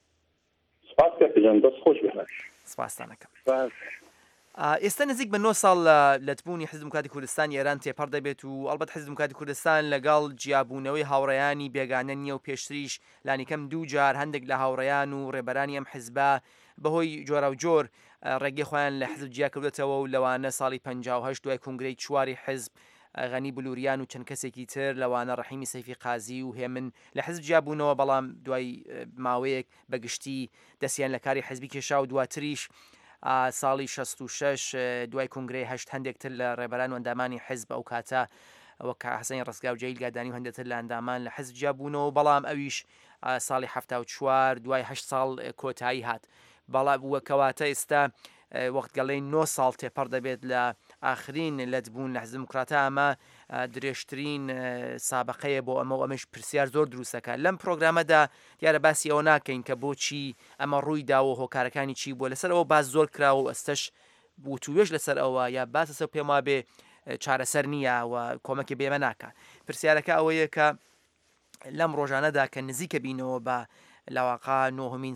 سپاسدانەکەم ئێستا نزیک بە 9 ساڵ لە تبوونی حزب دموکراتی کوردستان ئێران تێپەڕ دەبێت و ئەڵبەت حزب دموکراتی کوردستان لەگەڵ جیابوونەوەی هاوڕێیانی بێگانە نییە و پێشتریش لانیکەم دوو جار هەندێک لە هاوڕێیان و ڕێبەرانی ئەم حزبە بەهۆی جۆرە و جۆر ڕێگەی خۆیان لە حزب جیا کردێتەوە و لەوانە ساڵی 58 دوای کنگرەی چواری حزب غەنی بلووریان و چەند کەسێکی تر لەوانە ڕەحیمی سەیفی قازی و هێمن لە حزب جیابوونەوە بەڵام دوای ماوەیەک بەگشتی دەستیان لە کاری حزبی کێشا و دواتریش ساڵی 66 دوای کنگرەی هەشت هەندێکتر لە ڕێبەران و ئەندامانی حزب ئەو کاتە وەک حەسەنی ڕستگا و جەیل گادانی و هەندێکتر لە ئەندامان لە حزب جیابوونەوە بەڵام ئەویش ساڵی 74 دوای 8 ساڵ کۆتایی هات بەڵام وەکەواتە ئێستا وەخت گەڵەی 9 ساڵ تێپەڕ دەبێت لە ئاخرین لە دبوون لە حزب دموکراتە ئەمە درێژترین سابقەیە بۆ ئەمە و ئەمەش پرسیار زۆر دروستەکە لەم پرۆگرامەدا دیارە باسی ئەوە ناکەین کە بۆچی ئەمە ڕووی داوە هۆکارەکانی چی بووە لەسەر ئەوە باس زۆر کراوە و ئەستەش بوتوێژ لەسەر ئەوە یا باسەسە پێم وا بێ چارەسەر نییە و کۆمەکی بێمە ناکە پرسیارەکە ئەوەیە کە لەم ڕۆژانەدا کە نزیکە بینەوە بە لەواقع 9مین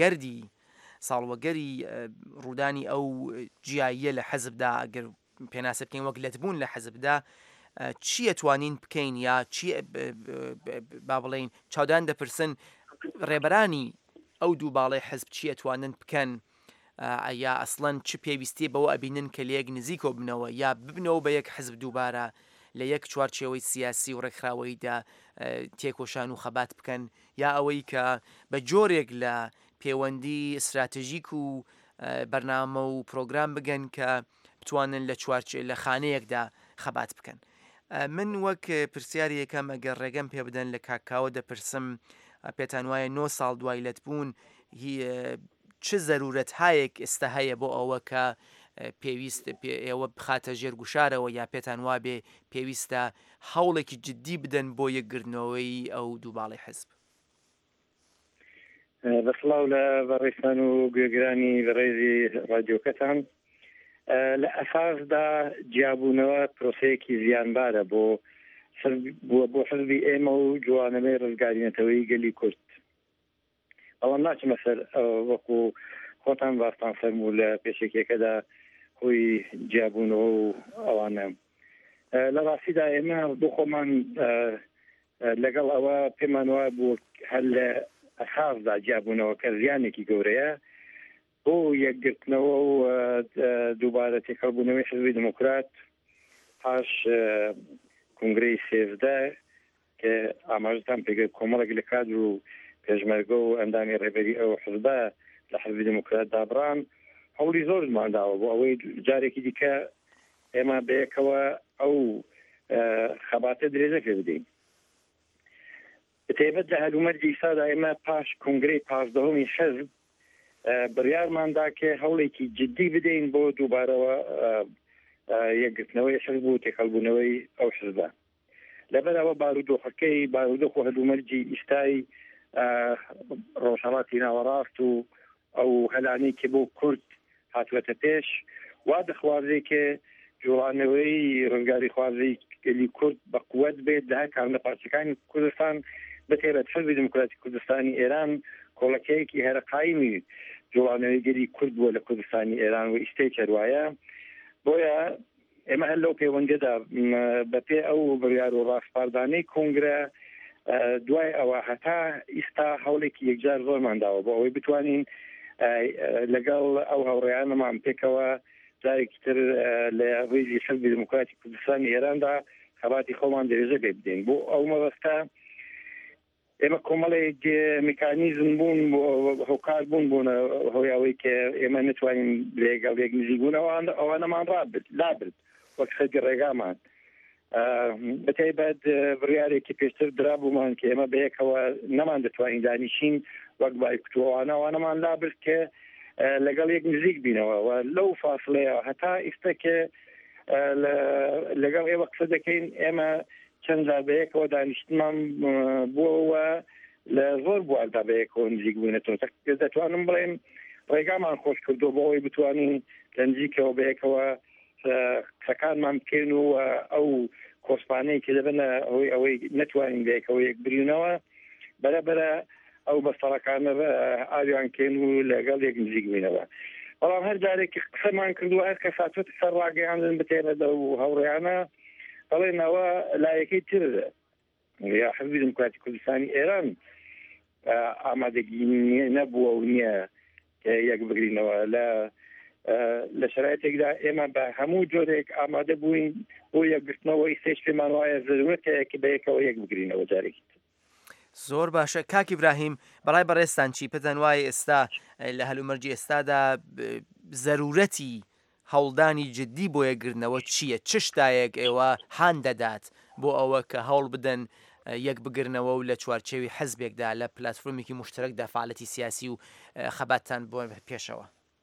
ساڵوەگەری ڕوودانی ئەو جیاییە لە حەزبدا ئەگەر پێناسە بکەین وەک لەتبوون لە حەزبدا چی ئەتوانین بکەین یا چی با بڵێین چاودان دەپرسن ڕێبەرانی ئەو دووباڵی حەزب چی ئەتوانن بکەن یا ئەسڵەن چ پێویستی بەوە ئەبینن کە لە یەک نزیکۆ بنەوە یا ببنەوە بە یەک حەزب دووبارە لە یەک چوارچێوەی سیاسی و ڕێکخراوەیدا تێکۆشان و خەبات بکەن یا ئەوەی کە بە جۆرێک لە پەیوەندی استراتژیک و بەرنامە و پرۆگرام بگەن کە بتوانن لە لە خانەیەکدا خەبات بکەن من وەک پرسیاری یەکەم ئەگەر ڕێگەم پێ بدەن لە کاکاوە دەپرسم پێتان وایە 9 ساڵ دوای لەتبوون چ زەرورەت هایەک ئێستا هەیە بۆ ئەوە کە پێویست ئێوە بخاتە ژێرگوشارەوە یا پێتان وابێ پێویستە هەوڵێکی جددی بدەن بۆ یەکگرتنەوەی ئەو دووباڵی حزب. بەسڵاو لە بەڕێستان و گوێگرانی بەڕێزی ڕادیۆکەتان. لە ئەساسدا جیابوونەوە پرۆسەیەکی زیانبارە بۆ حزبی ئێمە و جوانەوەی ڕزگارینەتەوەی گەلی کورد. بەڵام ناچمە سەر وەکو خۆتان باستان فەرموو لە پێشێکێکەدا خۆی جیابوونەوە و ئەوانە. لە ڕاستیدا ئێمە بۆ خۆمان لەگەڵ ئەوە پێمان وایە بۆ هەر لە ئەساسدا جیابوونەوە کە زیانێکی گەورەیە بۆ یەکگرتنەوە و دووبارە تێکەڵبوونەوەی حزبی دموکرات پاش کنگرەی سێزدە کە ئاماژتان پێگەی کۆمەڵێک لە کادر و پێشمەرگە و ئەندامی ڕێبەری ئەو حزبە لە حزبی دموکرات دابڕان هەوڵی زۆرمان داوە بۆ ئەوەی جارێکی دیکە ئێمە بەیەکەوە ئەو خەباتە درێژە پێ بدەین. بتێبەت لە هەلومەرجی ئیسادا ئێمە پاش کنگرەی پازدەهەمی حزب بڕیارماندا کە هەوڵێکی جددی بدەین بۆ دووبارەوە یەکگرتنەوەی حزب و تێکەڵبوونەوەی ئەو حزبە. لەبەرەوە بارودۆخ و هەلومەرجی ئیستای ڕۆژهەڵاتی ناوەڕاست و ئەو هەلانەی کە بۆ کورد هاتووەتە پێش وا دەخوازێ کە جوڵانەوەی ڕزگاری خوازەی گەلی کورد بە قووەت بێت لە هەر کام لە پارچەکانی کوردستان بتێرێت حزبی دموکراتی کوردستانی ئێران کۆڵەکەیەکی هەرە قایمی جوڵانەوەی گەلی کورد بووە لە کوردستانی ئێران و ئیستەی کەروایە. بۆیە ئێمە هەر لەو پەیوەندیدا بەپێ ئەو بڕیار و ڕاستپاردانەی کنگرە دوای ئەوە هەتا ئیستا هەوڵێکی یەکجار زۆرمان داوە بۆ ئەوەی بتوانین لەگەڵ ئەو هەوڕێیانەمان پێکەوە جارێکی تر لە ڕێژی حزبی دموکراتی کوردستانی ئێراندا خەباتی خۆمان درێژە پێ بدەین. بۆ ئەو مەبەستا ئێمە کۆمەڵێک میکانیزم بوون هۆکار بوون هۆی ئەوەی کە ئێمە نتوانین لەگەڵ یەک نزیک بوون ئەوانەمان لابرد وەک خەرگی ڕێگامان. بەتایبەت بڕیارێکی پێشتر درابوومان کە ئێمە بەیەکەوە نەمان دەتوانین دانیشین وەک بای کوتووانەوانەمان لابرد کە لەگەڵ یەک نزیک بینەوە و لەو فاصلەیە هەتا ئیستا کە لەگەڵ ئێوە قسە دەکەین ئێمە چەند جار بەیەکەوە دانیشتمان بووەوە لە زۆر بواردا بەیەکەوە نزیک بوونێتەوە دەتوانم بڵێم ڕێگامان خۆش کردو بۆ ئەوەی بتوانین لە نزیکەوە بەیەکەوە قسەکانمان بکەین و ئەو کۆسپانەی کە دەبنە ئەوەی نتوانین بەیەکەوە یەک برینەوە بەرەبەرە ئەو بەستەڵەکانە ئاویان کێن و لەگەڵ یەک نزیک بینەوە. بەڵام هەر جارێکی قسەمان کردووە هەر کە ساتوت سەر ڕاگەیاندن بتێنە و هەوڕێیانە بەڵێنەوە لایەکەی تر یا حزبی دموکراتی کوردستانی ئێران ئامادەگی نەبووە و نییە یەک بگرینەوە لە شرایطێکدا ئێمە بە هەموو جۆرێک ئامادە بووین بۆ یەکگرتنەوە ئیسێش پێمان وایە زەرورەتەیە کە بەیەکەوە یەک بگرینەوە جارێکی. زۆر باشە کاک ئیبراهیم بەڵای بەڕێستان چی پێتان وایە ئێستا لە هەلومەرجی ئێستادا زەرورەتی هەوڵدانی جددی بۆ یەکگرتنەوە چییە؟ چ شتایەک ئێوە هان دەدات بۆ ئەوە کە هەوڵ بدەن یەک بگرنەوە و لە چوارچێوی حزبێکدا لە پلتفۆرمێکی مشترەکدا فعالیتی سیاسی و خەباتان بۆ پێشەوە؟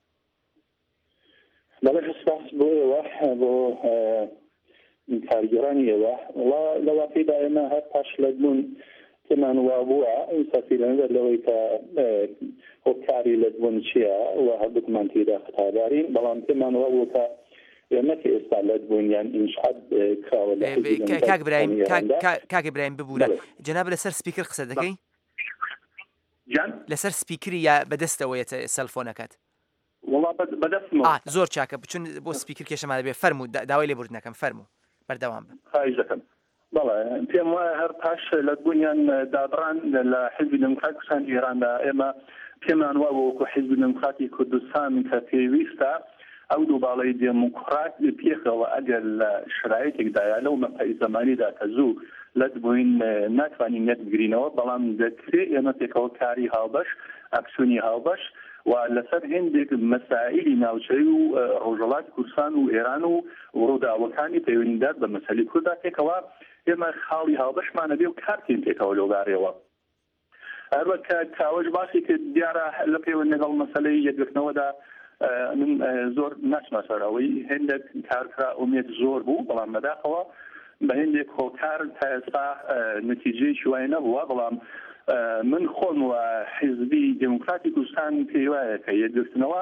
بەڵێ سپاس بۆ ئێوە بۆ کارگەرانی ئێوە لە واقعیدا ئێمە هەر پاش لەبوون پێمان وابووە سەفیرەنەر لەوەی کە هۆکاری لەبوون چییە و هەردووکمان تێدا خەتادارین بەڵام پێمان وابووە کە ئێمە کە ئێستا لەبوونیان ئینشاءات کراوە کاک ئیبراهیم ببوورە جەناب لەسەر سپیکر قسە دەکەی؟ لەسەر سپیکری یا بەدەستەوەیەتە سەلفۆنەکەت؟ زۆر چاکە بچون بۆ سپیکر کێشەمان دەبێت فەرموو داوای لێبوردنەکەم فەرموو بەردەوام بن. خواهش دەکەم. بەڵێ پێم وایە هەر پاش لەبوونیان دابڕان لە حزبی دموکراتی کوردستانی ئێراندا ئێمە پێمان وابوو وەکو حزبی دموکراتی کوردستان کە پێویستە ئەو دووباڵەی دموکرات پێخەوە ئەگەر لە شرایطێکدایە لەو مەقەی زەمانیدا کە زوو لەبووین ناتوانین نەت بگرینەوە بەڵام دەکرێت ئێمە پێکەوە کاری هاوبەش ئەکسیۆنی هاوبەش و لەسەر هێندێک مەسائلی ناوچەی و ڕۆژهەڵاتی کوردستان و ئێران و ڕووداوەکانی پەیوەندیدار بە مەسەلەی کووردا پێکەوە ئێمە خاڵی هاوبەشمانە بێ و کارتین پێکەوە لەوگارەوە. هەروەک کاوەش باسی کرد دیارە لە پەیوەند لەگەڵ مەسەلەی یەکگرتنەوەدا من زۆر ناچمەسەرەوەی هێندێک کارکرا ئومێد زۆر بوو بەڵام بەداخەوە بە هێندێک هۆکار تا ئێستا نەتیجەیەکی وای نەبووە بەڵام من خۆم و حیزبی دموکراتی کوردستان پێی وایە کە یەکگرتنەوە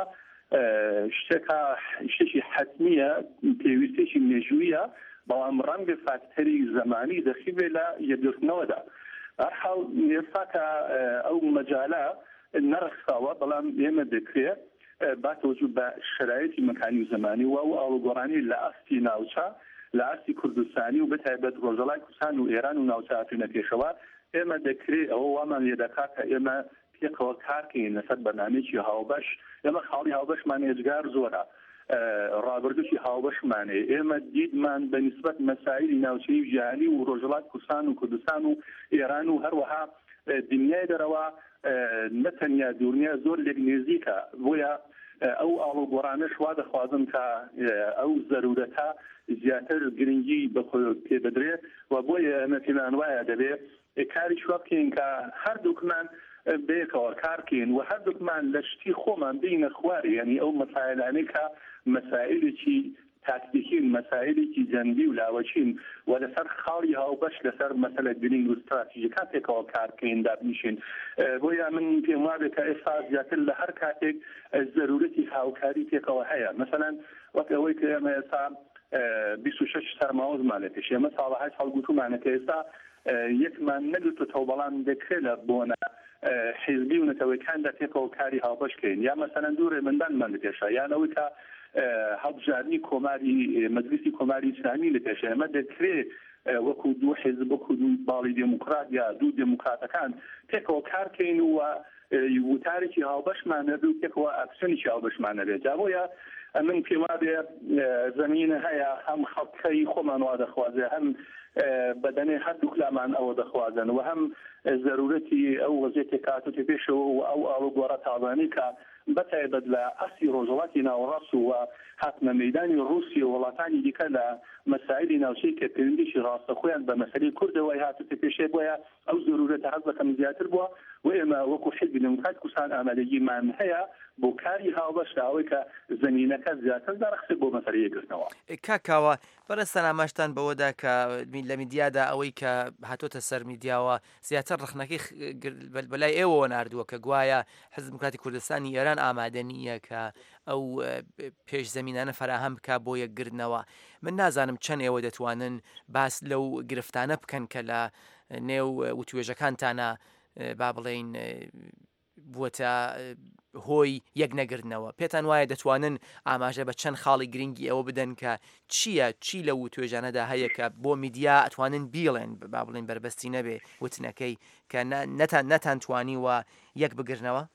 شتێکی حتمیە پێویستێکی مێژوویە بەڵام ڕەنگە فاکتەری زەمانی دەخیبێ لە یەکگرتنەوەدا هەرحاڵ ئێستا کە ئەو مەجالە نەرخاوە بەڵام ئێمە دەکرێت با تۆجو بە شرایەتی مەکانی و زەمانی و ئەو ئاڵوگۆڕانی لە ئاستی ناوچە لە ئاستی کوردستانی و بەتایبەت ڕۆژەڵای کوردستان و ئێران و ناوچەهاتوونە پێشەوە ئێمە دەکرێت ئەوە وامان لێ دەکات کە ئێمە پێکەوە کارکەین لەسەر بەنامێکی هاوبەش ئێمە خاڵی هاوبەشمان ێجگار زۆرە ڕابردووی هاوبەشمانێ ئێمە دیدمان بە نسبەت مەسائلی ناوچەی و ژیانی و ڕۆژەڵات کوردستان و کوردستان و ئێران و هەروەها دنیای دەرەوە نەتەنیا دوورنیا زۆر لێک نێزیکە بۆیە ئەو ئاڵوگۆڕانەش وا دەخوازم کە ئەو زەرورەتە زیاتر گرنگی پێ بدرێت و بۆیە ئەمە پێمان وایە دەبێت کاری شوە بکەین کە هەردووکمان بەیەکەوە کارکەین و هەردووکمان لە شتی خۆمان بینە خوارێ یعنی ئەو مەسائلانەی کە مەسائلێکی تاکتیکین مەسائلێکی جەنبی و لاوەچین و لەسەر خاڵی هاوبەش لەسەر مەسەلە گرنگ و استراتیژیەکان پێکەوە کارکەین دابنیشین بۆیە من پێم وابێت کە ئێستا زیاتر لە هەر کاتێک زەرورەتی هاوکاری پێکەوە هەیە مەسەلاً وەک ئەوەی کە ئێمە ئێستا 26 سەرماوەزمان لە پێش ئێمە ساڵەهای هەڵگوتومانە کە ئێستا یەکمان نەگرتوەوە بەڵام دەکرێت لە بۆنە حیزبی و نەتەوەیەکاندا پێکەوە کاری هاوبەشکەین یا مەسەلاً دوو ڕێبەندانمان لە پێشە یان ئەوەی کە هەڵبژاردننی کۆماری مەجلیسی کۆماری ئیسلامی لە پێشە ئێمە دەکرێت وەکو دوو حیزب وەکو دوو باڵی دموکرات یا دوو دموکراتەکان پێکەوە کارکەین و وتارێکی هاوبەشمانە بێ و پێکەوە ئەکسیۆنێکی هاوبەشمانە بێت جا بۆیە من پێم وابێ زەمینە هەیە هەم خەڵکەی خۆمان وا دەخوازێ هەم بەدەنێ هەردوو کلامان ئەوە دەخوازن و هەم زەرورەتی ئەو وەزیێتی کاتوتێ پێشەوە و ئەو ئاڵوگۆڕە تاوانی کە بەتایبەت لە ئەسی ڕۆژەڵاتی ناوەڕاست و هاتمە مەیدانی ڕووسی و وڵاتانی دیکە لە مەسائلی ناوچەی کە پەیوەندیشی ڕاستەخۆیان بە مەسەلەی کوردەوەی هاتوتە پێشێ بۆیە ئەو زەرورەتە هەست بەکەم زیاتر بووە و ئێمە وەکو حیزبی دموکرات کوردستان ئامادەگیمان هەیە بۆ کاری هاوبەش ئەوەی کە زەمینەکە زیاتر دەرەخسێت بۆ مەسەلەیەگرتنەوە کاکاوە بەڕێز سەلامەشتان بەوەدا کە لە میدیادا ئەوەی کە هاتۆتە سەر میدیاوە زیاتر ڕخنەکەی بەلای ئێوەوە ناردووە کە گوایە حیزب دموکراتی کوردستانی ئێران ئامادە نییە کە ئەو پێش زەمینانە فراهەم بکە بۆ یەکگرتنەوە من نازانم چەند ئێوە دەتوانن باس لەو گرفتانە بکەن کە لە نێو وتوێژەکانتانە با بڵێین بووەتە هۆی یەک نەگرتنەوە پێتان وایە دەتوانن ئاماژە بە چەند خاڵی گرنگی ئەوە بدەن کە چی لە توێژانەدا هەیە کە بۆ میدیا ئەتوانن بیڵێن با بڵێن بربەستی نەبێ وتنەکەی کە نەتان توانی وە یەک بگرنەوە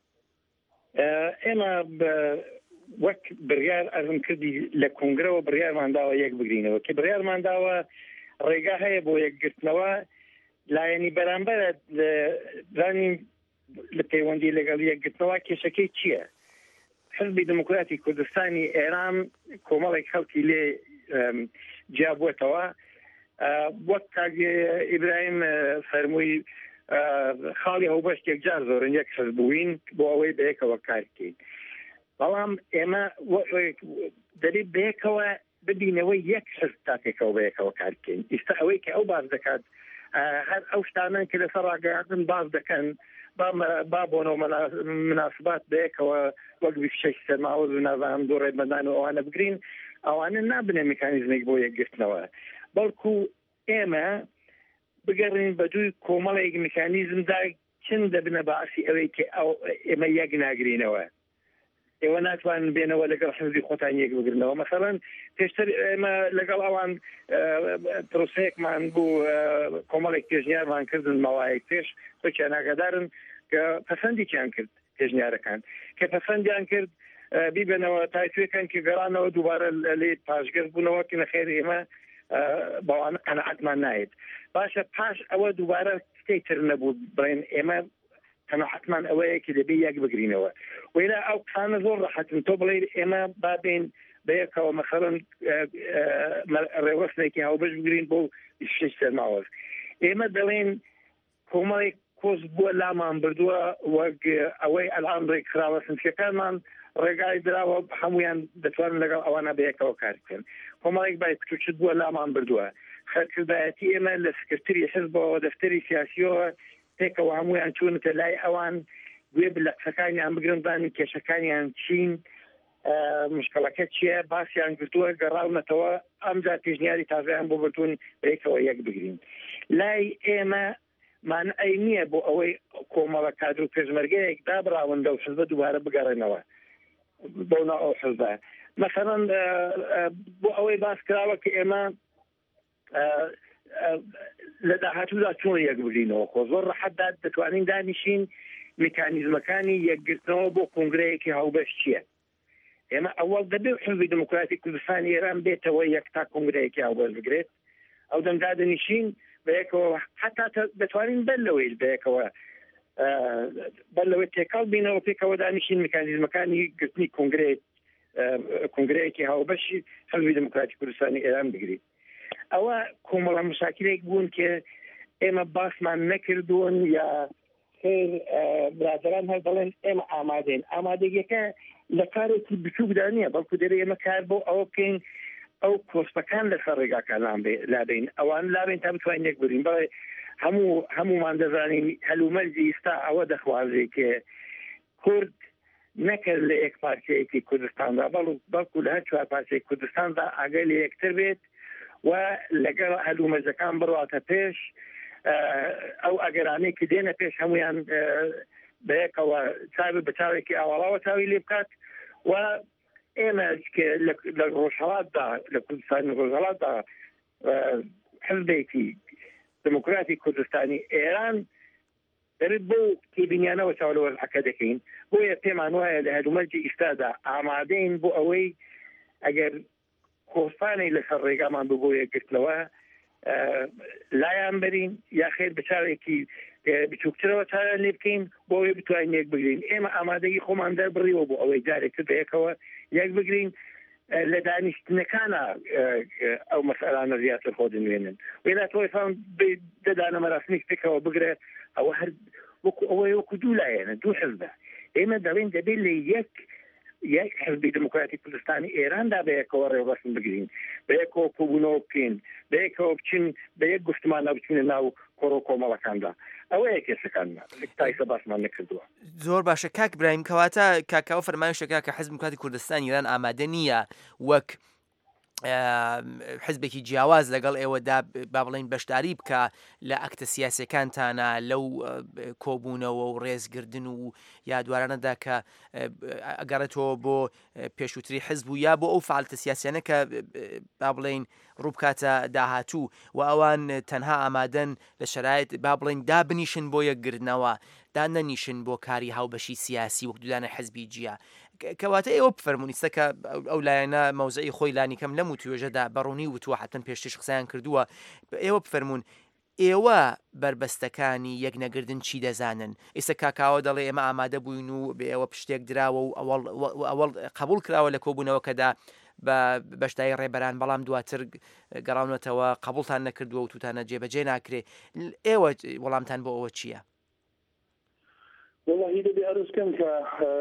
ئێمە وەک بڕیار ئەزم کردی لە کۆنگرەوە بڕیارمانداوە یەک بگرینەوە کە بڕیارمانداوە ڕێگا هەیە بۆ یەکگرتنەوە لایەنی بەرامبەر زانین لە پەیوەندی لەگەڵ یەکگرتنەوە کێشەکەی چییە؟ حزبی دموکراتی کوردستانی ئێران کۆمەڵێک خەڵکی لێ جیابووەتەوە وەک کاگێ ئیبراهیم فەرمووی خاڵی هەوبەش یەکجار زۆرن یەک حزب بووین بۆ ئەوەی بەیەکەوە کار بکەین بەڵام ئێمە دەبێت بەیەکەوە ببینەوەی یەک حزب تا پێکەوە بەیەکەوە کار بکەین ئێستا ئەوەی کە ئەو باز دەکات هەر ئەو شتانن کە لەسەر ڕاگەیاندن باز دەکەن با بۆنەوە مناسبات بەیەکەوە وەک 26 سەرماوەز و نازانم دوو ڕێبەندان و ئەوانە بگرین ئەوانە نابنێ میکانیزمێک بۆ یەکگرتنەوە بەڵکو ئێمە بگەڕین بە دووی کۆمەڵێک میکانیزمدا چند دەبنە باسی ئەوەی کە ئێمە یەک ناگرینەوە ئێوە ناتوانن بێنەوە لەگەڵ حزبی خۆتان یەک بگرنەوە مەسەڵەن پێشتر ئێمە لەگەڵ ئەوان پرۆسەیەکمان بوو کۆمەڵێک پێشنیارمان کردن ماوەیەک پێش بەچە ناگەدارن کە پەسەندیان کرد پێشنیارەکان کە پەسەندیان کرد بیبێنەوە تایتوێکان کە گەڕانەوە دووبارە لێ پاشگەز بوونەوە کە نەخێر ئێمە بەوانە قەنەعەتمان نایێت باشە پاش ئەوە دووبارە تر نەبوو بڵێن ئێمە قەنەعەتمان ئەوەیە کە دەبێ یەک بگرینەوە وێرە ئەو قسانە زۆر ڕەحەتن تۆ بڵێ ئێمە بابێن بەیەکەوە مەسەڵەن ڕێوەستێکی هاوبەش بگرین بۆ 26 سەرماوەز ئێمە دەڵێن کۆمەڵێک کۆز بووە لامان بردووە وەک ئەوەی ئەلان ڕێکخراوە سنفەکانمان ڕێگای درراوە هەمویان دەتوانن لەگەڵ ئەوانە بەیەکەوە کار بکەن کۆمەڵێک بای کچوچت بووە لامان بردووە خەرکردایەتی ئێمە لە سکرتری حزبەوە دەفتەری سیاسیەوە پێکەوە هەمویان چوونتە لای ئەوان گوێ لە قسەکانیان بگرندانی کێشەکانیان چین مشکلەکە چییە باسییان گرتووە گەڕاونەتەوە ئەمجا پێشنیاری تازایان بۆ بتون بەیەکەوە یەک بگرین لای ئێمە مانعی نییە بۆ ئەوەی کۆمەڵە کادر و پێشمەرگەیەک دابراون لەو حزبە دووبارە بگەڕێنەوە بۆ ناو ئەو حزبە مەسەڵەن بۆ ئەوەی باس کراوە کە ئێمە لە داهاتوودا چۆن یەک بگرینەوە خۆ زۆر ڕەحەتدا دەتوانین دانیشین میکانیزمەکانی یەکگرتنەوە بۆ کۆنگرەیەکی هاوبەش چییە ئێمە ئەوەڵ دەبێت حزبی دموکراتی کوردستانی ئێران بێتەوە یەک تا کۆنگرەیەکی هاوبەش بگرێت ئەو دەمدا دەنیشین بەیەکەوە حتا دەتوانین بەر لەوەی بەیەکەوە بەر لەوەی تێکەڵ بینەوە پێکەوە دانیشین میکانیزمەکانی گرتنی کۆنگرەیەکی هاوبەشی حزبی دموکراتی کوردستانی ئێران بگریت ئەوە کۆمەڵە مشاکلێک بوون کە ئێمە باسمان نەکردوون یا خێر برادران هەر دەڵێن ئێمە ئامادەین ئامادەگیەکە لە کارێکی بچووکدا نییە بەڵکو دەبێت ئێمە کار بۆ ئەوە بکەین ئەو کۆسپەکان لەسەر ڕێگاکان لابین ئەوان لابین تا بتوانین یەک بگرین بەڵێ هەمومان دەزانین هەلومەرجی ئێستا ئەوە دەخوازێ کە کورد نەکرد لە یەک پارچەیەکی کوردستاندا بەڵکو لە هەر چوار پارچەی کوردستاندا ئاگەی لە یەکتر بێت و لەگەڵ هەلومەرجەکان بڕاتە پێش ئەو ئەگەرانەی کە دێنە پێش هەمویان بەیەکەوە چاوی بە چاوێکی ئاواڵاوە چاوی لێ بکات و ئێمە لە ڕۆژهەڵاتدا لە کوردستانی ڕۆژهەڵاتدا حزبێکی دموکراتی کوردستانی ئێران دەبێت بۆ تێبینیانەوە چاوەڕەکە دەکەین بۆیە پێمان وایە لە هەلومەرجی ئیستادا ئامادەین بۆ ئەوەی ئەگەر کۆسپانەی لەسەر ڕێگامان بۆ یەکگرتنەوە لایان بەرین یا خێر بچاوێکی بچووکترەوە چاویان لێ بکەین بۆ ئەوەی بتوانین یەک بگرین ئێمە ئامادەگی خۆمان دەربڕیەوە بۆ ئەوەی جارێکتر بەیەکەوە یەک بگرین لە دانیشتنەکانە ئەو مەسئلانە زیاتر خۆ دەنوێنن وێلا تۆیفان دەدانە مەراسمیک پێکەوە بگرێت ئەوە هەر ئەوەی وەکو دوو لایەنە دوو حزبە ئێمە دەڵێن دەبێت لە یەک حزبی دموکراتی کوردستانی ئێراندا بەیەکەوە ڕێوەسم بگرین بەیەکەوە کۆبوونەوە بکەین بەیەکەوە بچین بە یەک گفتمانە بچینە ناو کۆڕۆ کۆمەڵەکاندا ئەوەیە کێسەکانە تایسە باسمان نەکردووە زۆر باشە کاک برایم کەواتە کاکاوە فەرمایشەکە کە حزب دموکراتی کوردستان ئێران ئامادە نییە وەک حزبێکی جیاواز لەگەڵ ئێوەدا با بڵێن بەشداری بکە لە ئەکتە سیاسەکانتانە لەو کۆبوونەوە و ڕێزگردن و یادوارانەدا کە ئەگەڕێتەوە بۆ پێشووتری حزب و یا بۆ ئەو فعالتە سیاسیانە کە با بڵێن ڕووبکاتە داهاتوو و ئەوان تەنها ئامادەن لە شرایط با بڵێن دابنیشن بۆ یەکگرتنەوە دانەنیشن بۆ کاری هاوبەشی سیاسی وەک دوودانە حزبی جیا کەواتە ئێوە بفەرمونیستە کە ئەو لایەنە مەوزعی خۆی لانی کەم لەم و توێژەدا بەڕوونی وتووە حتەن پێشتش قسەیان کردووە ئێوە بفەرمونون ئێوە بربەستەکانی یەکنەگردن چی دەزانن ئێستا کاکاوە دەڵێ ئێمە ئامادە بووین و بە ئێوە پشتێک دراوە و ئەوەڵ قبول کراوە لە کۆبوونەوەکەدا بە بەشدای ڕێبەران بەڵام دواتر گەڕاونەتەوە قبولتان نەکردووە و توتانە جێبەجێ ناکرێ ئێوە وەڵامتان بۆ ئەوە چییە؟ والله دەبێ ئەرزکەم کە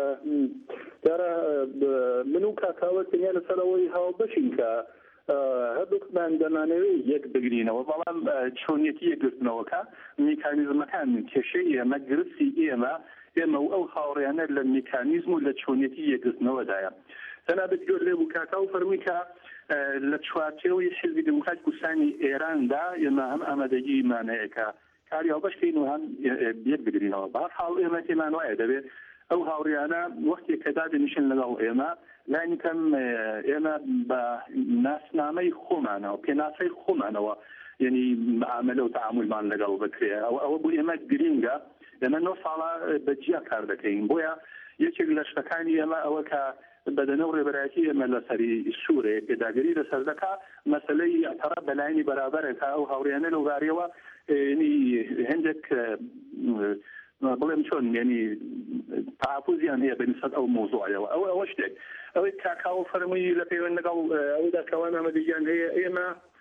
من و کاکاوە تەنیا لەسەرەوەی هاوبەشین کە هەردووکمان دەمانەوێت یەک بگرینەوە بەڵام چۆنیەتی یەکگرتنەوەکە میکانیزمەکان کێشەی ئێمە گرفتی ئێمە و ئەو هاوڕێیانە لە میکانیزم و لە چۆنیەتی یەکگرتنەوەدایە تەنابەت گۆر لێ بوو کاکاو فەرمووی کە لە چوارچێوەی حزبی دموکراتی کوردستانی ئێراندا ئێمە هەم ئامادەگیمانەیەکە کاری هاوبەشکەین و هەم یەک بگرینەوە بەهەرحاڵ ئێمە تێمان وایە دەبێت ئەو هاوڕێیانە وەختێک کە دادەنیشن لەگەڵ ئێمە لانی کەم ئێمە بە ناسنامەی خۆمانەوە پێناسەی خۆمانەوە یعنی عاملە و تعاملمان لەگەڵ بکرێ ئەوە بوو ئێمە گرینگە ئێمە 9 ساڵە بەجیا کار دەکەین بۆیە یەکێک لە شتەکانی ئێمە ئەوە کە بەدەنە و ڕێبەرایەتی ئێمە لەسەری سوورێ پێداگەری لەسەر دەکا مەسەلەی ئەتەڕە بەلایانی بەرابەرێکە ئەو هاوڕێیانە لەو باریەوە هەندێک بڵێم چۆن ینی تاپوزیان هەیە بەنسبەت ئەو مۆزوعەوە ئەوە شتێک ئەوەی کاکاوە فەرمووی لە پەیوەند لەگەڵ ئەوەدا کەوان ئامادەگیان هەیە ئێمە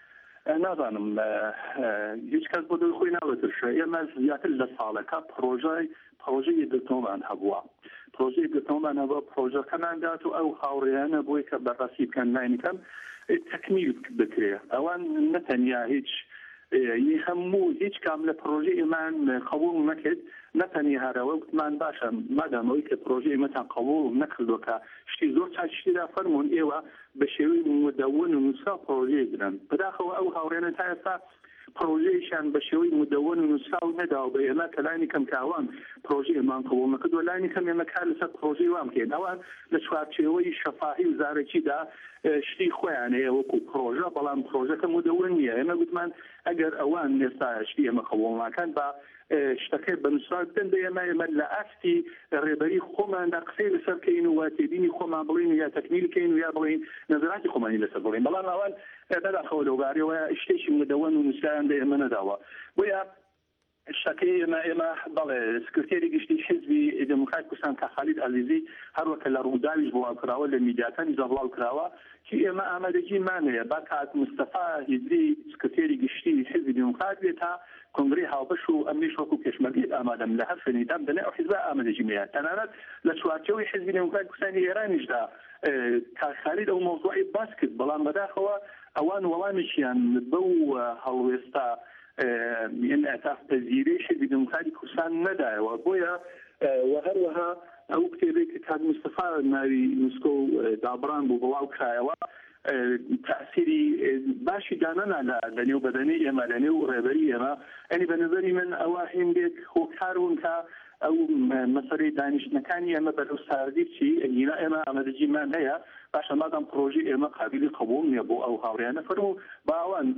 نازانم هیچ کەس بۆ دڵ خۆی ناوەترشە ئێمە زیاتر لە ساڵەکە پرۆژەی گرتنەوەمان هەبووە پرۆژەی گرتنەوەمان هەبووە پرۆژەکەمان دات و ئەو هاوڕێیانە بۆی کە بەڕاستی بکەن لاینەکەم تەکمیل بکرێ ئەوان نەتەنیا هەموو هیچ کام لە پرۆژە ئێمان قبول نەکرد نەتەنیا هەرەوە وتمان باشە مادامەوەی کە پرۆژە ئێمەتان قبول نەکردووە کە شتی زۆر چاچشتیدا فەرمونون ئێوە بە شێوەی مدەون و نووسا پرۆژەیە درن بەداخەوە ئەو هاوڕێنە تا ئێستا پرۆژەیەشان بە شێوەی مدەون و نووسا و نەداوە بە ئێمە کە لانی کەم کاوان پرۆژە ئێمان قبول نەکردووە لانی کەم ئێمە کار لەسەر پرۆژەی وام بکەین ئەوان لە چوارچێوەی شەفاهی وزارەتیدا شتی خۆیان هەیە وەکو پرۆژە بەڵام پرۆژەکە مدەون نییە ئێمە گوتمان ئەگەر ئەوان ئێستا شتی ئێمە قبول ناکەن بە شتەکەی بەنووسرا بدەن بە ئێمە لە ئاستی ڕێبەری خۆماندا قسەی لەسەر بکەین و واتێبینی خۆمان بڵین یا تەکمیل بکەین و یا بڵین نەزەراتی خۆمانی لەسەر بڵین بەڵام ئەوان بەداخەوە لەوبارەوە شتێکی مدەون و نووسرایان بە ئێمە نەداوە بۆیە شتەکەی ئێمە بەڵێ سکرتێری گشتی حیزبی دموکرات کوردستان کە خالید عەزیزی هەروەکە لە ڕووداویش بڵاوکراوە لە میدیاکانی بڵاوکراوە کی ئێمە ئامادەجیمانەیە با کات مستەفا هیدری سکرتێری گشتی حیزبی دموکرات بێت تا کنگری هاوبەش و ئەمریش وەکو پێشمەرگێت ئامادەم لە هەر فێنیدام دەنێ ئەو حیزب ئامادەجیمەیە تەنانەت لە چوارچێوەی حیزبی دموکرات کوردستانی ئێرانیشدا خالید ئەو مۆزوعی باس کرد بەڵام بەداخەوە ئەوان وەڵامێکیان بەو هەڵوێستا ئەتاف پەزیری حیزبی دموکراتی کوردستان نەدایەوە بۆیە هەروەها ئەو کتێبێک کە کات مستەفا ناوی نووسکە و دابڕان بوو بڵاو کرایەوە تأثیری باشی دانەنا لە نێو بەدەنی ئێمە لە نێو ڕێبەری ئێمە ئەنی بە نظری من ئەوە هێندێک هۆکارون کە ئەو مەسەرەی دانیشتنەکانی ئێمە بەرەو ساردی بچی ئەگینا ئێمە ئامادەجیمان هەیە باشە مادام پرۆژی ئێمە قابلی قبول نییە بۆ ئەو هاوڕیانە فەرموو باوان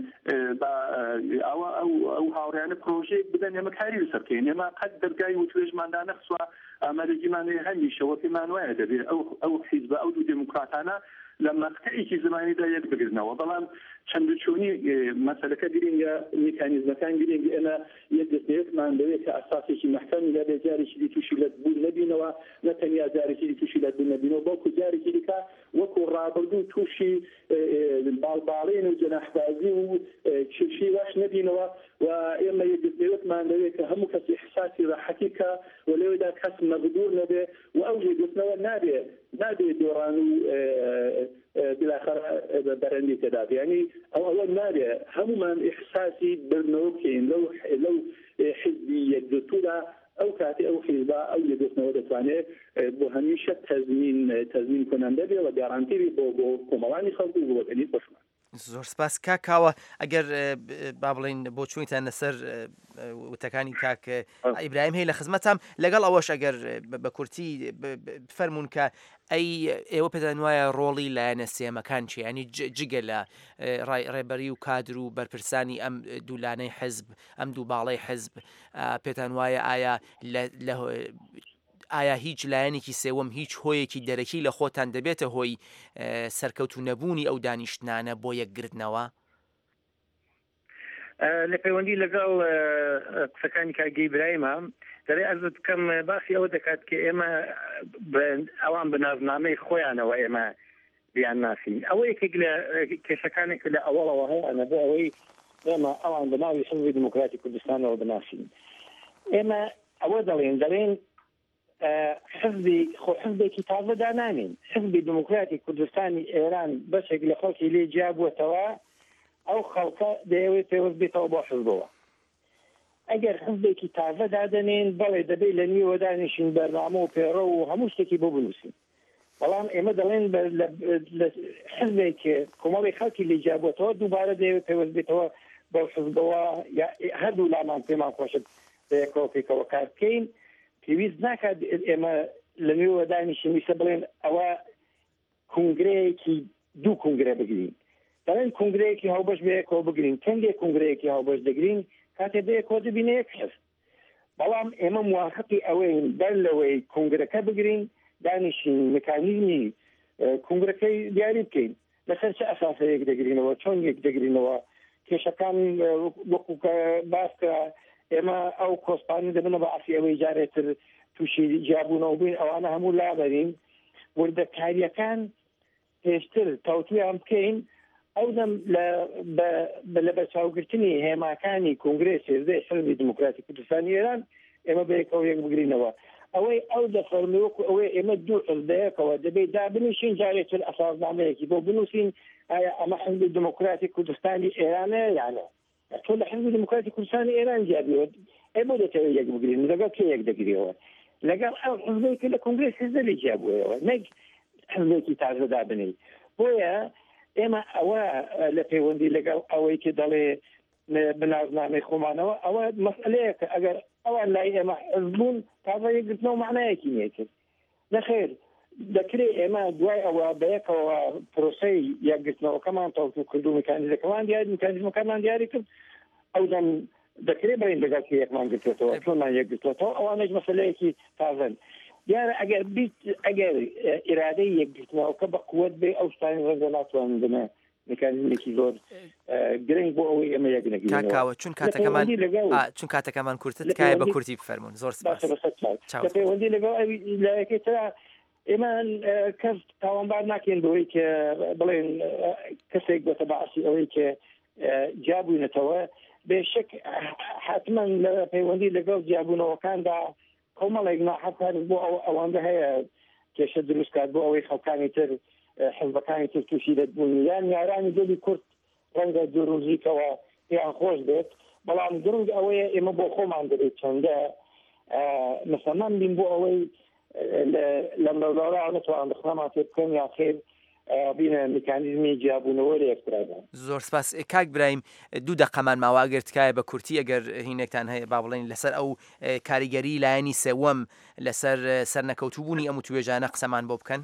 ئەو هاوڕیانە پرۆژەیەک بدەن ئێمە کاری لەسەر بکەین ئێمە قەت دەرگای وتوێژماندا نەخسووە ئامادەجیمان هەمیشەوە پێمان وایە دەبێت ئەو حیزب ئەو دوو دموکراتانە لە مەقطعێکی زمانیدا یەک بگرنەوە بەڵام چەندچوونی مەسەلەکە گرنگە میکانیزمەکان گرنگ ئێمە یەک دەستێتمان دەوێت کە ئەساسێکی محکەم لە بێ جارێکی تووشی لە بوون نەبینەوە نەتەنیا جارێکی تووشی لە بوون نەبینەوە بەڵکو جارێکی دیکە وەکو ڕابردوو تووشی باڵباڵین و جەناحبازی و کێشی باش نەبینەوە و ئێمە یەک دەستێتمان دەوێت کە هەموو کەسی احساسی ڕاحەتی کە و لەوێدا کەس مەغدور نەبێ و ئەو جێگوتنەوە نابێت دۆڕان و بالاخره بەرەندی تێدابێ ینی ئەوە نابێ هەمومان احساسی برنەوە بکەین لەو حزبی یەکگرتوودا ئەو کاتی ئەو حیزبا ئەو یەکگرتنەوە دەتوانێت بۆ هەمیشە تەزمین کننده بێ و گارانتیری بۆ کۆمەڵانی خەڵک و بۆ وەتنی خۆشمان زۆر سپاس کاکاوە ئەگەر با بڵین بۆ چوونیتان لەسەر وتەکانی کاک ئیبراهیم هەیە لە خزمەتام لەگەڵ ئەوەش ئەگەر بە کورتی بفەرمونون کە ئێوە پێدان وایە ڕۆڵی لایەنە سێمەکان چی ینی جگە لە ڕێبەری و کادر و بەرپرسانی ئەم دوولانەی حزب ئەم دوو باڵەی حزب پێتان وایە ئایا هیچ لایەنێکی سێوەم هیچ هۆیەکی دەرەکی لە خۆتان دەبێتە هۆی سەرکەوتو نەبوونی ئەو دانیشتنانە بۆ یەکگرتنەوە؟ لە پەیوەندی لەگەڵ قسەکانی کاگەی برایمە دەڵێ ئەرز بکەم باسی ئەوە دەکات کە ئێمە ئەوان بەنازنامەی خۆیانەوە ئێمە بیان ناسین ئەوە یەکێک لە کێشەکانێک لە ئەوڵەوە هەیە بۆ ئەوەی ئێمە ئەوان بەناوی حزبی دموکراتی کوردستانەوە بناسین ئێمە ئەوە دەڵێن حزبێکی تازە دانانین حزبی دموکراتی کوردستانی ئێران بەشێک لە خەڵکی لێ جیابووەتەوە ئەو خەڵکە دەیەوێت پێوەست بێتەوە بۆ حزبەوە ئەگەر حزبێکی تازە دادەنێن بەڵێ دەبێت لە نیوە دانیشین بەرنامە و پێڕە و هەموو شتێکی بۆ بنووسین بەڵام ئێمە دەڵێن حزبێک کۆمەڵی خەڵکی لێ جیابووەتەوە دووبارە دەیەوێت پێوەست بێتەوە بۆ حزبەوە هەردوو لامان پێمان خۆشت بەیەکەوە پێکەوە کار بکەین پێویست ناکات ئێمە لە نوێوە دانیشین ویسە بڵێن ئەوە کنگرەیەکی دوو کنگرە بگرین دەڵێن کنگرەیەکی هاوبەش بەیەکەوە بگرین کەندێک کنگرەیەکی هاوبەش دەگرین کاتێ بەیەکەوە دەبینە یەک حزب بەڵام ئێمە موافقی ئەوەین بەر لەوەی کنگرەکە بگرین دانیشین مکانیزمی کنگرەکەی دیاری بکەین لەسەر چه ئەساسەیەک دەگرینەوە چۆن یەک دەگرینەوە کێشەکان وەکو باسکە ئێمە ئەو کۆسپانی دەبنە بە ئاسی ئەوەی جارێتتر تووشی جیابوونەوە بووین ئەوانە هەموو لابەرین وردەکاریەکان پێشتر تاوتویان بکەین ئەو دەم لە بەرچاوگرتنی هێماکانی کۆنگرێسی هێزەی حزبی دموکراتی کوردستانی ئێران ئێمە بەیەکەوە یەک بگرینەوە ئەوەی ئەو دەفەرمی وەکو ئەوەی ئێمە دوو حزبەیەکەوە دەبێت دابنووسین جارێتتر ئەساسنامەیەکی بۆ بنووسین ئایا ئەمە حزبی دموکراتی کوردستانی ئێرانە یانە تۆ لە حزبی دموکراتی کوردستانی ئێران جیابیوە ئێ بۆ دەتەوێت یەک بگرین لەگەڵ کێ یەک دەگرێەوە لەگەڵ ئەو حزبێکی لە کۆنگرێس هێزەی جیابووەوە نەک حزبێکی تازە دابنی بۆیە ئێمە ئەوە لە پەیوەندی لەگەڵ ئەوەی کە دەڵێ بنازنامەی خۆمانەوە ئەوە مەسئلەیە کە ئەگەر ئەوان لای ئێمە حزبوون تازە یەکگرتنەوە معنایەکی نیەکرد نەخێر دەکرێت ئێمە دوای ئەوە بەیەکەوە پرۆسەی یەکگرتنەوەکەمان تەوتو کرد و میکانیزمەکەمان دیاری کرد ئەو دەم دەکرێت بەین لەگەڵ یەکمان گرتێتەوە چۆنمان یەکگرتێتەوە ئەوانەش مەسئلەیەکی تازەن دیارە ئەگەر بیت ئەگەر ئیرادەی یەکگرتنەوەکە بە قووەت بێ ئەو شتانی ڕەنگە ناتوانن بنە میکانیزمێکی زۆر گرنگ بۆ ئەوەی ئێمە یەک نەگرینەوە چون کاتەکەمان کورتت تکایە بە کورتی بفەرمونون زۆر سپاس پەیوەندی لەگەڵ لایەکەی ترا ئێمە کەس تاوانبار ناکەین بەوەی کە بڵێن کەسێک بەتە بەعسی ئەوەی کە جیابووینەتەوە بێشک حتما لە پەیوەندی لەگەڵ جیابوونەوەکاندا کۆمەڵێک ناحەفار بۆ ئەوەندە هەیە کێشە دروستکات بۆ ئەوەی خەڵکانی تر حزبەکانی تر تووشی دەبوون یان یارانی دڵی کورد ڕەنگە دوورۆژیکەوە یان خۆش بێت بەڵام گرنگ ئەوەیە ئێمە بۆ خۆمان دەبێت چەندە مەسەمان بین بۆ ئەوەی لە مەولارا نتوان بخنەمان تێ بکەن یا خێر بینە میکانیزمی جیابوونەوە لە یەکترادا زۆر سپاس کاک برایم دوو دەقەمان ماوە ئەگەر تکایە بە کورتی ئەگەر هینێکتان هەیە با بڵێن لەسەر ئەو کاریگەری لایەنی سێوەم لەسەر سەرنەکەوتوبوونی ئەم توێژانە قسەمان بۆ بکەن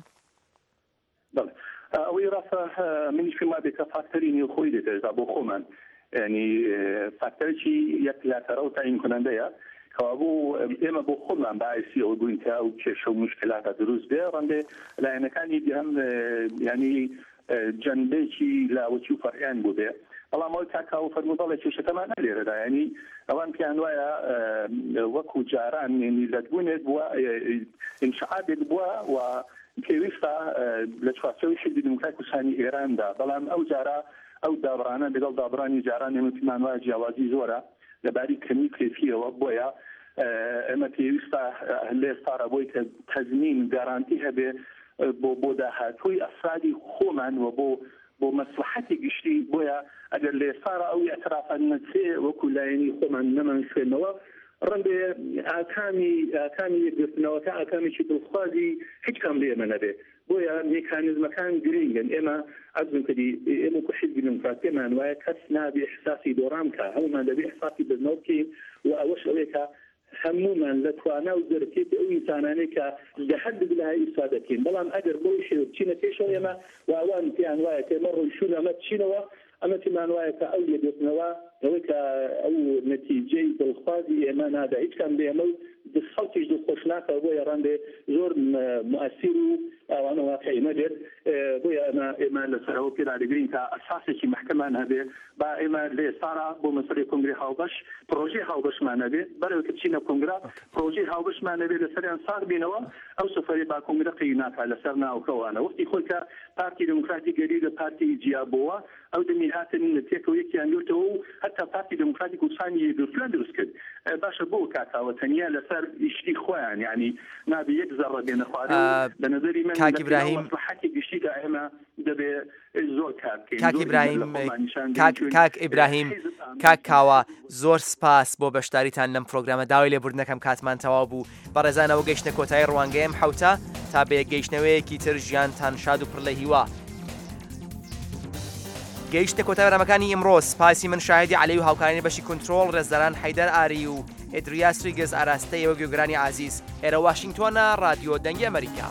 ئەوەی ڕاستە منیش پێما بێت کە فاکتەری خۆی دێتێژا بۆ خۆمان ینی فاکتەرێکی یەک لاتەرە و تعیین کنەندەیە کەوابوو ئێمە بۆ خۆمان باعثی ئەو بووین کە ئەو کێشە و مشکلاتە دروست بێ ڕەنگە لایەنەکانی دیان ینی جەندێکی لاوەکی و فەرعیان بوو بێ بەڵام ئەوەی کاکاو فەرموو دەڵێ کێشەکەمان نەلێرەدا ینی ئەوان پێیان وایە وەکو جاران ینی لەدبوونێت بووە ئینشعابێک بووە و پێویستە لە چوارچەوەی حزبی دموکراتی کوردستانی ئێراندا بەڵام ئەو جارە ئەو دابڕانە لەگەڵ دابڕانی جاران ئێمەمان وایە جیاوازی زۆرە لەباری کەمی کێفیەوە بۆیە ئێمە پێویستە لێ ئێستاڕە بۆی کە تەزمین گارانتی هەبێ بۆ داهاتووی ئەفرادی خۆمان و بۆ مەسلحەتی گشتی بۆیە ئەگەر لێ ئێستاڕە ئەو ئەترافان نەچێ وەکو لایەنی خۆمان نەمانشوێنەوە ڕەنگە ئاکامی یەکگرتنەوەکە ئاکامێکی دڵخوازی هیچ کام لێ ئێمە نەبێ بۆیە میکانیزمەکان گرنگن ئێمە ئەزم کردی ئێمە کو حزبی دموکراتیمان وایە کەس نابێ احساسی دۆڕام کە هەمومان دەبێ احساسی بزنەوە بکەین و ئەوەش ئەوەیە کە هەمومان لە توانا و زەرکێتی ئەو ئینسانانەی کە لە حد بلای ئیسا دەکەین بەڵام ئەگەر بۆی شێ بچینە پێشەوە ئێمە واوان پێیان وایە کە ئێمە ڕۆیشون ئەمە بچینەوە ئەمە تیمان وایە کە ئەو لێدێتنەوە ئەوەی کە ئەو نەتیجەی دڵخوازی ئێمە نادا هیچ کام بێ ئەمە خەڵکیش دڵخۆش ناکەوە بۆیە ڕەنگە زۆر مؤثر و ئەوانە واقعی نەبێت بۆیە ئێمە لەسەرەوە پێداگرین کە ئەساسێکی محکەمان هەبێ با ئێمە لە ئێستاڕا بۆ مەسەلەی کۆنگرێ هاوبەش پرۆژەی هاوبەشمان هەبێ بەرەو کە بچینە کۆنگرا پرۆژەی هاوبەشمان هەبێ لەسەریان ساغ بینەوە ئەو سەفەری با کۆنگرە قەی ناکات لەسەر ناوکەوانە وەختی خۆی کە پارتی دموکراتی گەری لە پارتی جیابەوە ئەو دەمی هاتن تێکەوە یەکیان گرتەوە و هەتا پارتی دموکراتی کوردستانی یەکگرتوویان دروست کرد باشە بۆ کاکاوە تەنیا لەسەر ئیشتی خۆیان یعنی نابێ یەک زەڕە بێنە خوارێ بە نەزەری من کاک ئیبراهیم مەسلحەتی گشتیدا ئێمە دەبێ زۆر کار بکەین کاک ئیبراهیم کاک کاوە زۆر سپاس بۆ بەشداریتان لەم پرۆگرامە داوای لێبوردنەکەم کاتمان تەواو بوو بەڕێزانەوە گەیشتە کۆتایی ڕوانگەیەم حوتە تا بە گەیشتنەوەیەکی تر ژیانتان شاد و پڕ لە هیوا گەیشتە کۆتایی بەرنامەکانی ئەمڕۆ سپاسی من شاهدی عەلی و هاوکارانی بەشی کنترۆڵ ڕێزدەران حەیدەر ئاری و ئێدریاس ریگز ئاراستەیەوە گوێگرانی عازیز ئێرە واشنگتۆنە ڕادیۆ دەنگی ئەمریکا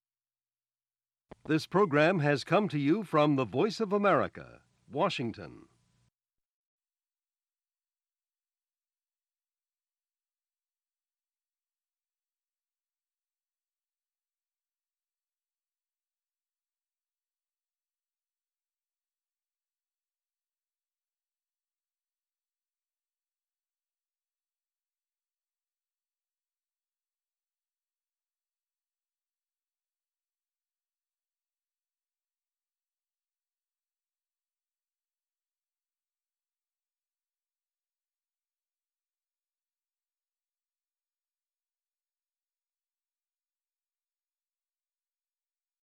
This program has come to you from the Voice of America, Washington.